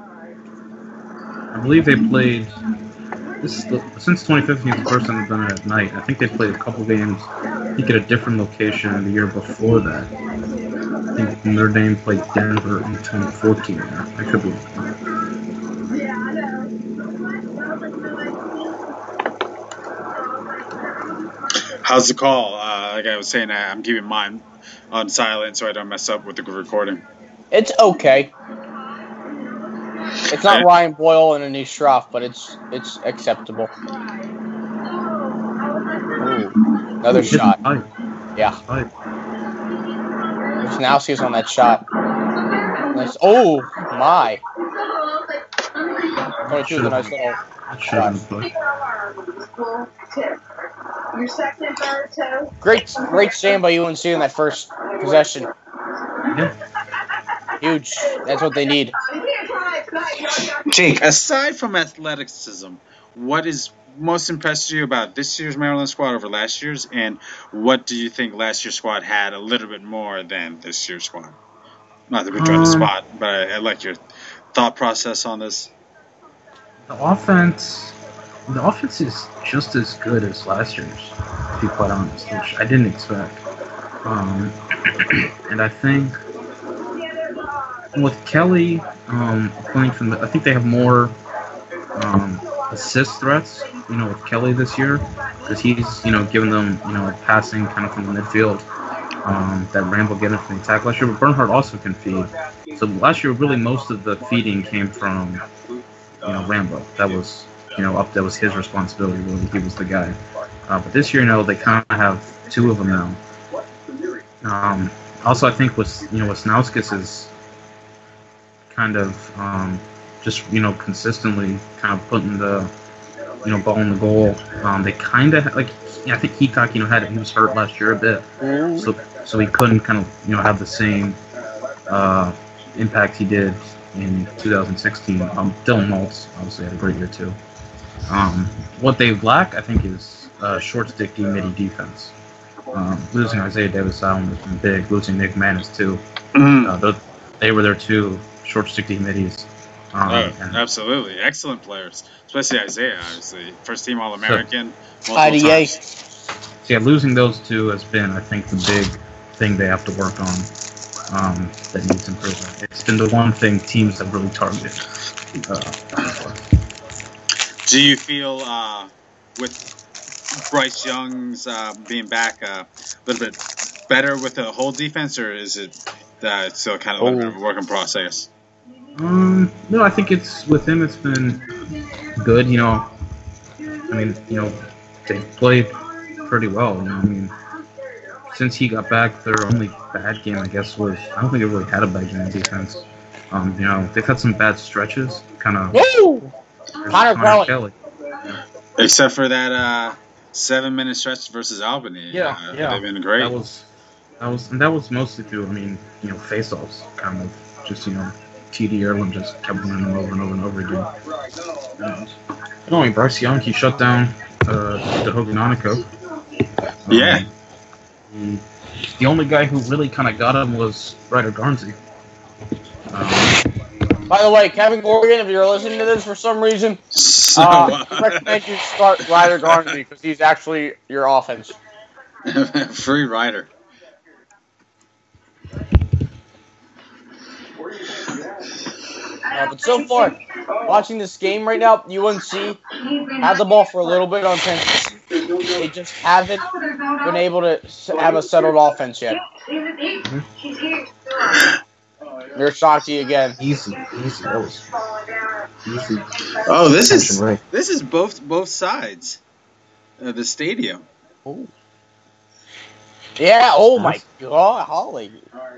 I believe they played. This is the, since twenty fifteen is the first time they've done it at night. I think they played a couple games. I think at a different location the year before that. I think Notre Dame played Denver in twenty fourteen. I could be. How's the call? Uh, like I was saying, I- I'm keeping mine on silent so I don't mess up with the recording. It's okay. It's not Ryan Boyle and Anish Shroff, but it's it's acceptable. Ooh, another shot. Hi. Yeah. Hi. Wisnowski's on that shot. Nice. Oh my! twenty-two is a nice little That should have been played. great great stand by U N C in that first possession. Yeah. Huge. That's what they need. Jake, aside from athleticism, what is most impressed you about this year's Maryland squad over last year's, and what do you think last year's squad had a little bit more than this year's squad? Not to put you on the Um, spot, but I, I like your thought process on this. The offense, the offense is just as good as last year's, to be quite honest, which I didn't expect. Um, and I think with Kelly um, playing from the, I think they have more um, assist threats, you know, with Kelly this year, because he's, you know, giving them, you know, passing kind of from the midfield um, that Rambo getting from the attack last year. But Bernhardt also can feed. So last year, really, most of the feeding came from, you know, Rambo. That was, you know, up. That was his responsibility. Really, he was the guy. Uh, but this year, you know, they kind of have two of them now. Um, also, I think with, you know, Wisnowskis is kind of um, just, you know, consistently kind of putting the, you know, ball in the goal. Um, they kind of, like, yeah, I think Heacock, you know, had he was hurt last year a bit, so so he couldn't kind of you know have the same uh, impact he did in two thousand sixteen. Um, Dylan Maltz obviously had a great year too. Um, what they lack, I think, is uh, short stick D midi defense. Um, losing Isaiah Davis-Allen has been big. Losing Nick Manis too. Mm-hmm. Uh, they were their two short stick D midis. Um, oh, and, absolutely, excellent players, especially Isaiah. Obviously, first team All American. I D A. So yeah, losing those two has been, I think, the big thing they have to work on. Um, that needs improvement. It's been the one thing teams have really targeted. Uh, Do you feel uh, with Bryce Young's uh, being back uh, a little bit better with the whole defense, or is it uh, still kind of a little bit of a work in process? Um, no, I think it's with him. It's been good. You know, I mean, you know, they played pretty well. You know, I mean, since he got back, their only bad game, I guess, was I don't think they really had a bad game in defense. Um, you know, they've had some bad stretches, kind of. Woo! Connor, Connor Kelly. Yeah. Except for that uh, seven-minute stretch versus Albany. Yeah, uh, yeah, they've been great. That was, that was, and that was mostly through, I mean, you know, face-offs, kind of, just you know, T D Erlin just kept winning them over and over and over again. And, you know, Bryce Young, he shut down uh, the Hoganonico. Um, yeah. He, the only guy who really kind of got him was Ryder Garnsey. Um, By the way, Kevin Gorgon, if you're listening to this for some reason, So, uh, uh, I recommend you start Ryder Garnsey because he's actually your offense. free rider. Uh, but so far, watching this game right now, U N C had the ball for a little bit on transition. They just haven't been able to have a settled offense yet. They're Shakti again. easy, easy, that was easy. Oh, this is Attention, right. this is both both sides of the stadium. Ooh. Yeah, oh my god, Holly.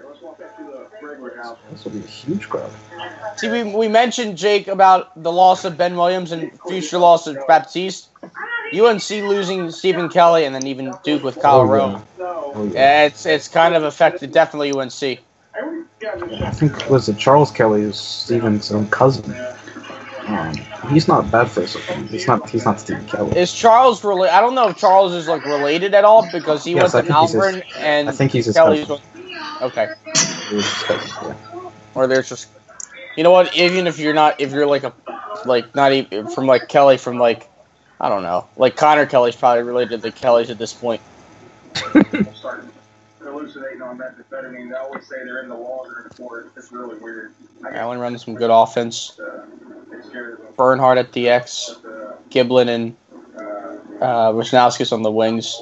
This will be a huge crowd. See, we, we mentioned, Jake, about the loss of Ben Williams and future loss of Baptiste. U N C losing Stephen Kelly and then even Duke with Kyle Oh, yeah. Rome. Oh, yeah. Yeah, it's it's kind of affected definitely U N C. I think was it Charles Kelly is Steven's own cousin. Um, he's not bad for something. He's not. He's not Stephen Kelly. Is Charles related? I don't know if Charles is like related at all because he Yes, went I to think he's his- Malvern and I think he's his Kelly's cousin. went- okay. He's his cousin, yeah. Or there's just, you know what? Even if you're not, if you're like a, like not even from like Kelly from like, I don't know, like Connor Kelly's probably related to the Kellys at this point. Hallucinating on methamphetamine. They always say they're in the law, they're in the court. It's really weird. Allen running some good offense. Uh, it's scary. Bernhardt at the X, Giblin and uh, Wisnauskas on the wings.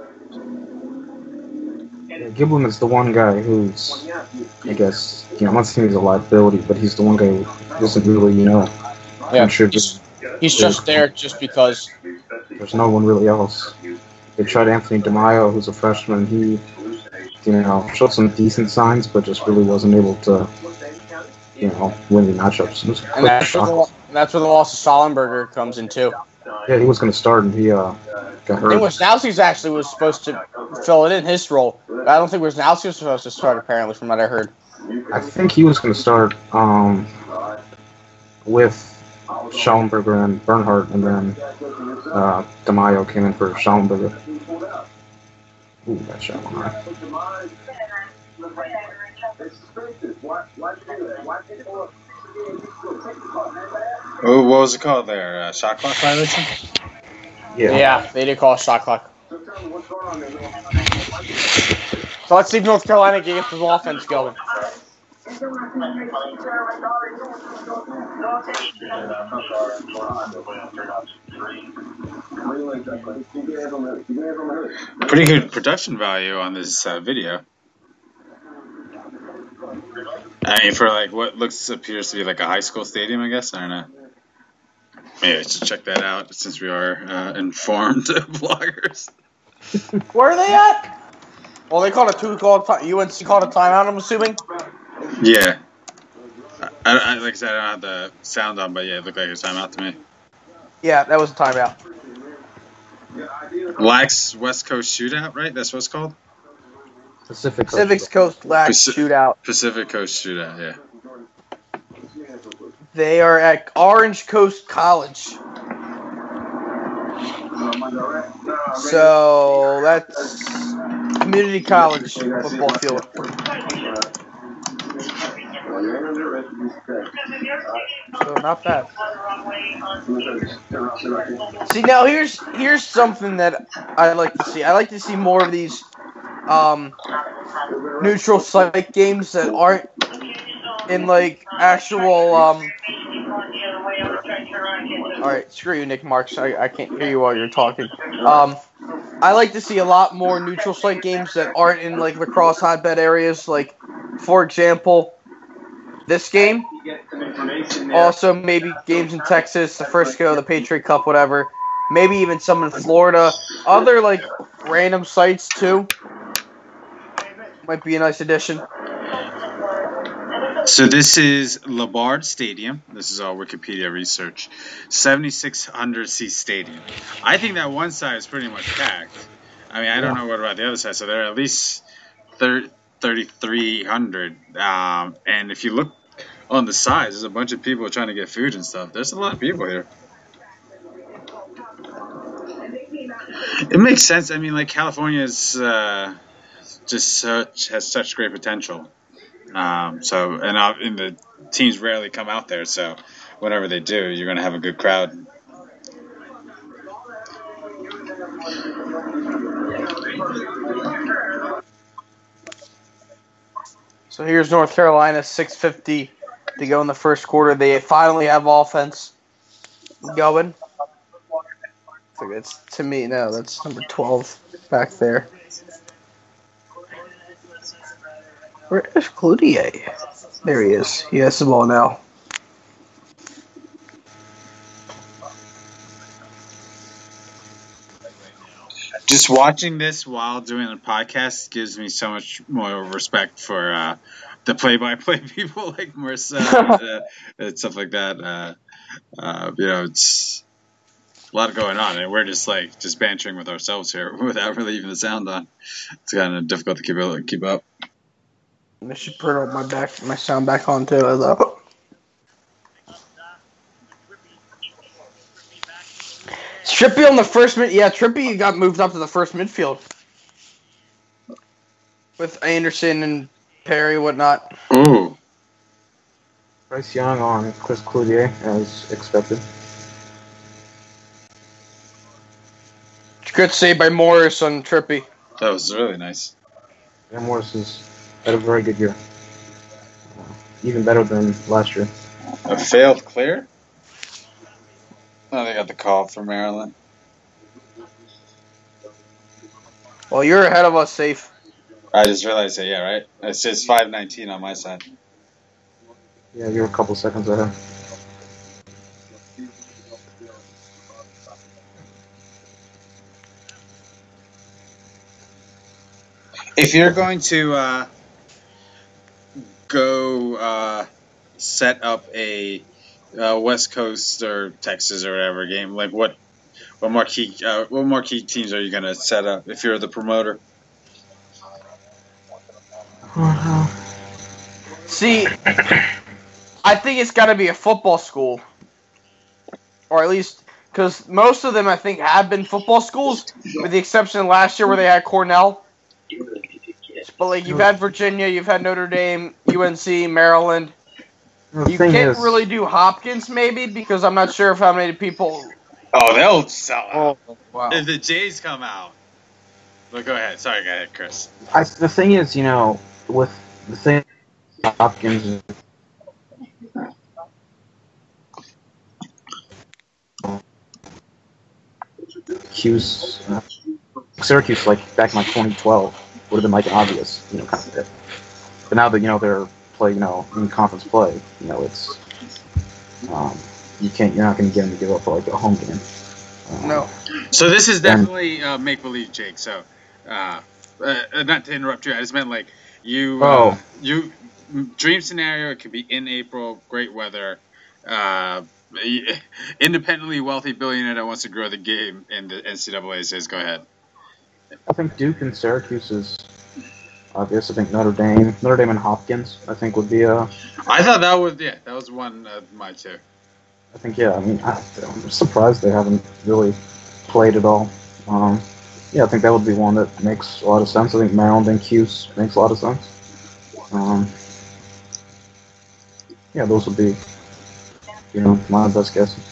Yeah, Giblin is the one guy who's, I guess, you know, I'm not saying he's a liability, but he's the one guy who doesn't really, you know, Yeah, contribute. he's, he's just there just because. There's no one really else. They tried Anthony DeMaio, who's a freshman. He, you know, showed some decent signs, but just really wasn't able to, you know, win the matchups. It was a And that's where, shock. the, that's where the loss of Schallenberger comes in too. Yeah, he was going to start, and he uh, got I think hurt. Wisnowski's actually was supposed to fill it in his role. But I don't think Wisnowski was supposed to start, apparently, from what I heard. I think he was going to start um, with Schallenberger and Bernhardt, and then uh, DeMaio came in for Schallenberger. Ooh, that shot went high. Oh, what was it called there? Uh, shot clock violation? Yeah. Yeah, they did call a shot clock. So let's see if North Carolina can get this offense going. Pretty good production value on this uh, video. I mean, for like what looks appears to be like a high school stadium, I guess. I don't know. Maybe I should check that out since we are uh, informed vloggers. Where are they at? Well, they called a two called time. U N C called a timeout, I'm assuming. Yeah. I, I, like I said, I don't have the sound on, but yeah, it looked like a timeout to me. Yeah, that was a timeout. Lax West Coast Shootout, right? That's what it's called? Pacific Coast. Pacific Coast Lax Paci- Shootout. Pacific Coast Shootout, yeah. They are at Orange Coast College. So that's community college football field. So not bad. See, now here's here's something that I like to see. I like to see more of these um, neutral site games that aren't in like actual. Um, all right, screw you, Nick Marks. I, I can't hear you while you're talking. Um, I like to see a lot more neutral site games that aren't in like lacrosse hotbed areas. Like, for example, this game. Also, maybe games in Texas, the Frisco, the Patriot Cup, whatever. Maybe even some in Florida. Other like random sites too. Might be a nice addition. So this is Labard Stadium. This is all Wikipedia research. seventy-six hundred seat stadium. I think that one side is pretty much packed. I mean, I don't know what about the other side. So there are at least thirty-three hundred. Um, and if you look on the sides, there's a bunch of people trying to get food and stuff. There's a lot of people here. It makes sense. I mean, like California is uh, just such has such great potential. Um, so and, uh, and the teams rarely come out there. So whenever they do, you're going to have a good crowd. So here's North Carolina, six fifty to go in the first quarter. They finally have offense going. I think that's to me. No, that's number twelve back there. Where is Cloutier? There he is. He has the ball now. Just watching this while doing a podcast gives me so much more respect for uh, the play-by-play people like Marissa uh, and stuff like that. Uh, uh, you know, it's a lot going on, and we're just like just bantering with ourselves here without really even the sound on. It's kind of difficult to keep up. Keep up. I should put up my back, my sound back on too, though. Trippy on the first mid. Yeah, Trippy got moved up to the first midfield with Anderson and Perry, whatnot. Ooh. Bryce Young on Chris Cloutier, as expected. Good save by Morris on Trippy. That was really nice. Yeah, Morris has had a very good year. Uh, even better than last year. A failed clear? Oh, they got the call from Maryland. Well, you're ahead of us, safe. I just realized that, yeah, right? It says five nineteen on my side. Yeah, you're a couple seconds ahead. If you're going to uh, go uh, set up a uh, West Coast or Texas or whatever game, like what what marquee uh, what marquee teams are you going to set up if you're the promoter? See, I think it's got to be a football school, or at least because most of them I think have been football schools, with the exception of last year where they had Cornell. But like you've had Virginia, you've had Notre Dame, U N C, Maryland. The You thing can't is, really do Hopkins maybe because I'm not sure if how many people. Oh, they'll sell out. Oh wow! If the Jays come out. Well, go ahead. Sorry, go ahead, Chris. I, the thing is, you know, with the thing, Hopkins. Hughes, uh, Syracuse, like back in like twenty twelve, would have been like an obvious, you know, kind of fit. But now that you know they're play, you know, in conference play, you know, it's um, you can't, you're not going to get them to give up for like a home game. Um, No. So this is definitely uh, make believe, Jake. So, uh, uh, not to interrupt you, I just meant like you, uh, Oh. you dream scenario. It could be in April, great weather. Uh, independently wealthy billionaire that wants to grow the game in the N C double A says, go ahead. I think Duke and Syracuse is obvious. I think Notre Dame, Notre Dame and Hopkins, I think would be a. I thought that was yeah, that was one of my two. I think yeah. I mean, I, I'm surprised they haven't really played at all. Um, yeah, I think that would be one that makes a lot of sense. I think Maryland and Cuse makes a lot of sense. Um, yeah, those would be, you know, my best guesses.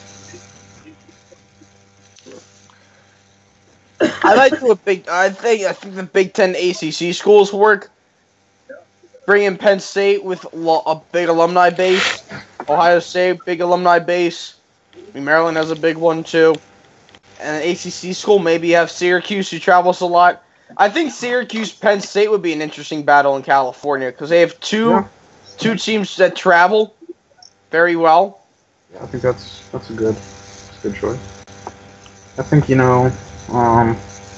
I like to a big. I think I think the Big Ten A C C schools work. Bring in Penn State with lo- a big alumni base. Ohio State, big alumni base. I mean, Maryland has a big one too. And an A C C school, maybe you have Syracuse, who travels a lot. I think Syracuse, Penn State would be an interesting battle in California because they have two Yeah. two teams that travel very well. Yeah, I think that's that's a good, that's a good choice. I think you know. Um,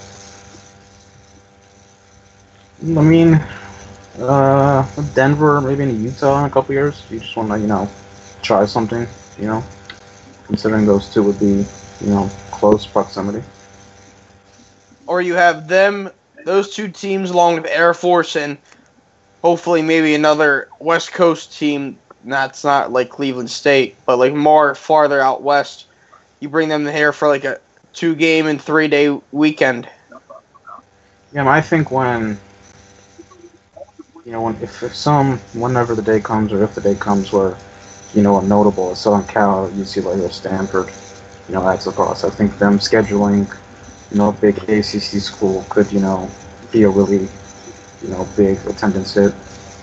I mean, uh, Denver, maybe in Utah in a couple years. You just want to, you know, try something, you know, considering those two would be, you know, close proximity. Or you have them, those two teams, along with Air Force and hopefully maybe another West Coast team. That's not like Cleveland State, but like more farther out west. You bring them here for like a two-game and three-day weekend. Yeah, I think when, you know, when if, if some, whenever the day comes, or if the day comes where, you know, a notable is Southern Cal, U C L A, or Stanford, you know, adds across. I think them scheduling, you know, a big A C C school could, you know, be a really, you know, big attendance hit.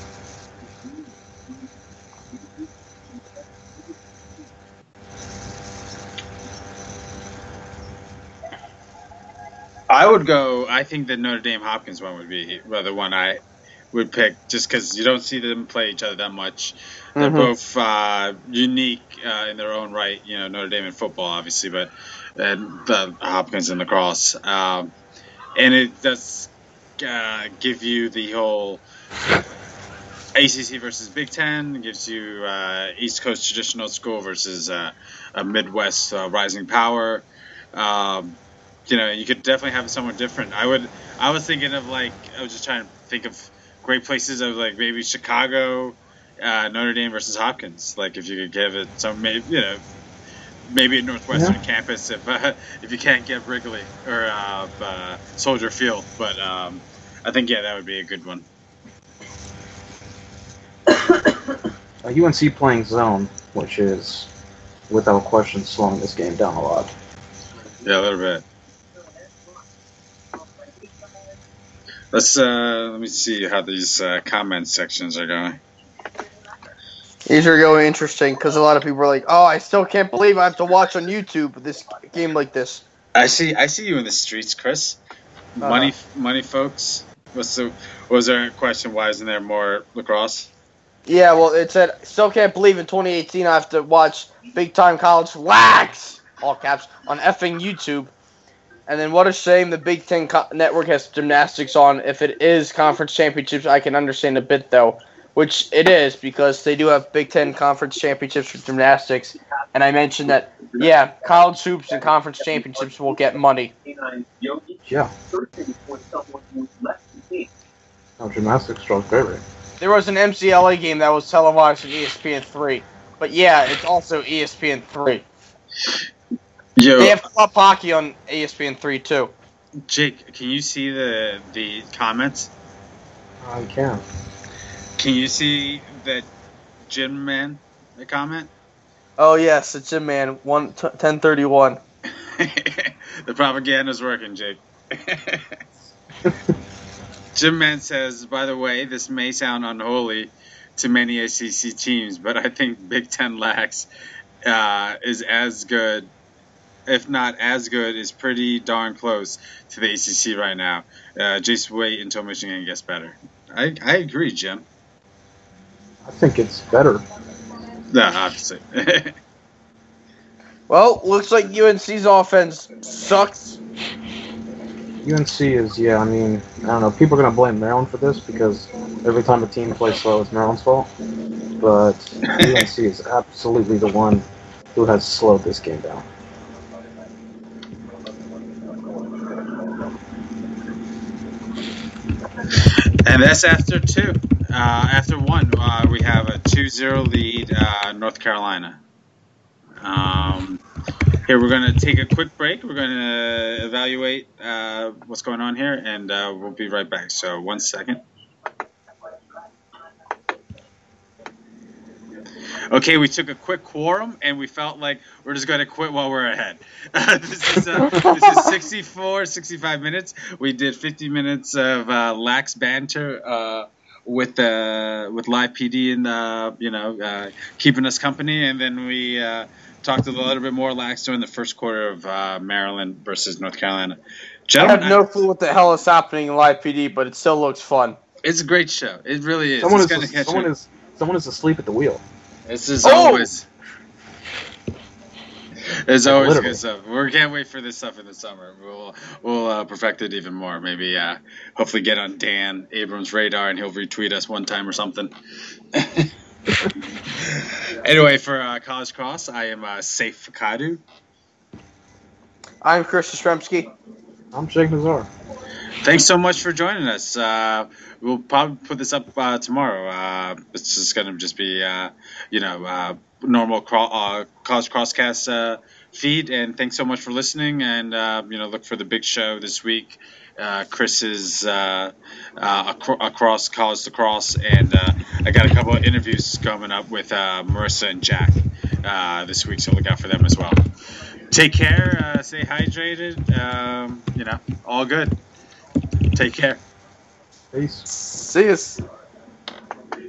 I would go. I think the Notre Dame Hopkins one would be the one I would pick, just because you don't see them play each other that much. They're Mhm. both uh, unique uh, in their own right. You know, Notre Dame in football, obviously, but and the Hopkins in lacrosse. Um, and it does uh, give you the whole A C C versus Big Ten. It gives you uh, East Coast traditional school versus uh, a Midwest uh, rising power. Um, you know, you could definitely have it somewhere different. I would. I was thinking of like I was just trying to think of great places. I was like maybe Chicago, uh, Notre Dame versus Hopkins. Like if you could give it some, maybe you know, maybe a Northwestern Yeah. campus if uh, if you can't get Wrigley or uh, uh, Soldier Field. But um, I think yeah, that would be a good one. Uh, U N C playing zone, which is, without question, slowing this game down a lot. Yeah, a little bit. Let's uh, let me see how these uh, comment sections are going. These are going interesting because a lot of people are like, "Oh, I still can't believe I have to watch on YouTube this game like this." I see. I see you in the streets, Chris. Uh-huh. Money, money, folks. What's the? Was there a question? Why isn't there more lacrosse? Yeah, well, it said, "Still can't believe in twenty eighteen I have to watch big time college lax all caps on effing YouTube." And then what a shame the Big Ten co- Network has gymnastics on. If it is conference championships, I can understand a bit though, which it is because they do have Big Ten conference championships for gymnastics. And I mentioned that, yeah, college hoops and conference championships will get money. Yeah. Oh, gymnastics draws favorite. There was an M C L A game that was televised on E S P N three, but yeah, it's also E S P N three. Yo, They have club hockey on E S P N three too. Jake, can you see the the comments? I can. Can you see the gym man the comment? Oh yes, it's Jim Man one t- ten thirty one. The propaganda's working, Jake. Jim Man says, by the way, this may sound unholy to many A C C teams, but I think Big Ten lax uh, is as good, if not as good, is pretty darn close to the A C C right now. Uh, just wait until Michigan gets better. I, I agree, Jim. I think it's better. No, obviously. Well, looks like U N C's offense sucks. U N C is, yeah, I mean, I don't know, people are going to blame Maryland for this because every time a team plays slow, it's Maryland's fault. But U N C is absolutely the one who has slowed this game down. And that's after two. Uh, after one, uh, we have a two zero lead, uh, North Carolina. Um, here, we're going to take a quick break. We're going to evaluate uh, what's going on here, and uh, we'll be right back. So, one second. Okay, we took a quick quorum, and we felt like we're just going to quit while we're ahead. Uh, this is uh, this is sixty-four, sixty-five minutes. We did fifty minutes of uh, lax banter uh, with uh, with Live P D and uh, you know uh, keeping us company, and then we uh, talked a little bit more lax during the first quarter of uh, Maryland versus North Carolina. I Gentlemen, have no clue what the hell is happening in Live P D, but it still looks fun. It's a great show. It really is. Someone, It's is, gonna catch someone, you. is, someone is asleep at the wheel. This is Oh! always. It's always Literally. good stuff. We can't wait for this stuff in the summer. We'll we'll uh, perfect it even more. Maybe uh, hopefully get on Dan Abrams' radar and he'll retweet us one time or something. Anyway, for uh, College Cross, I am uh, Saif Fakadu. I'm Chris Ostremski. I'm Jake Nazar. Thanks so much for joining us. Uh, we'll probably put this up uh, tomorrow. Uh, it's just going to just be, uh, you know, uh, normal cro- uh, College Crosscast uh, feed. And thanks so much for listening. And, uh, you know, look for the big show this week. Uh, Chris is uh, uh, acro- across College Lacrosse. And uh, I got a couple of interviews coming up with uh, Marissa and Jack uh, this week. So look out for them as well. Take care. Uh, stay hydrated. Um, you know, all good. Take care. Peace. See us.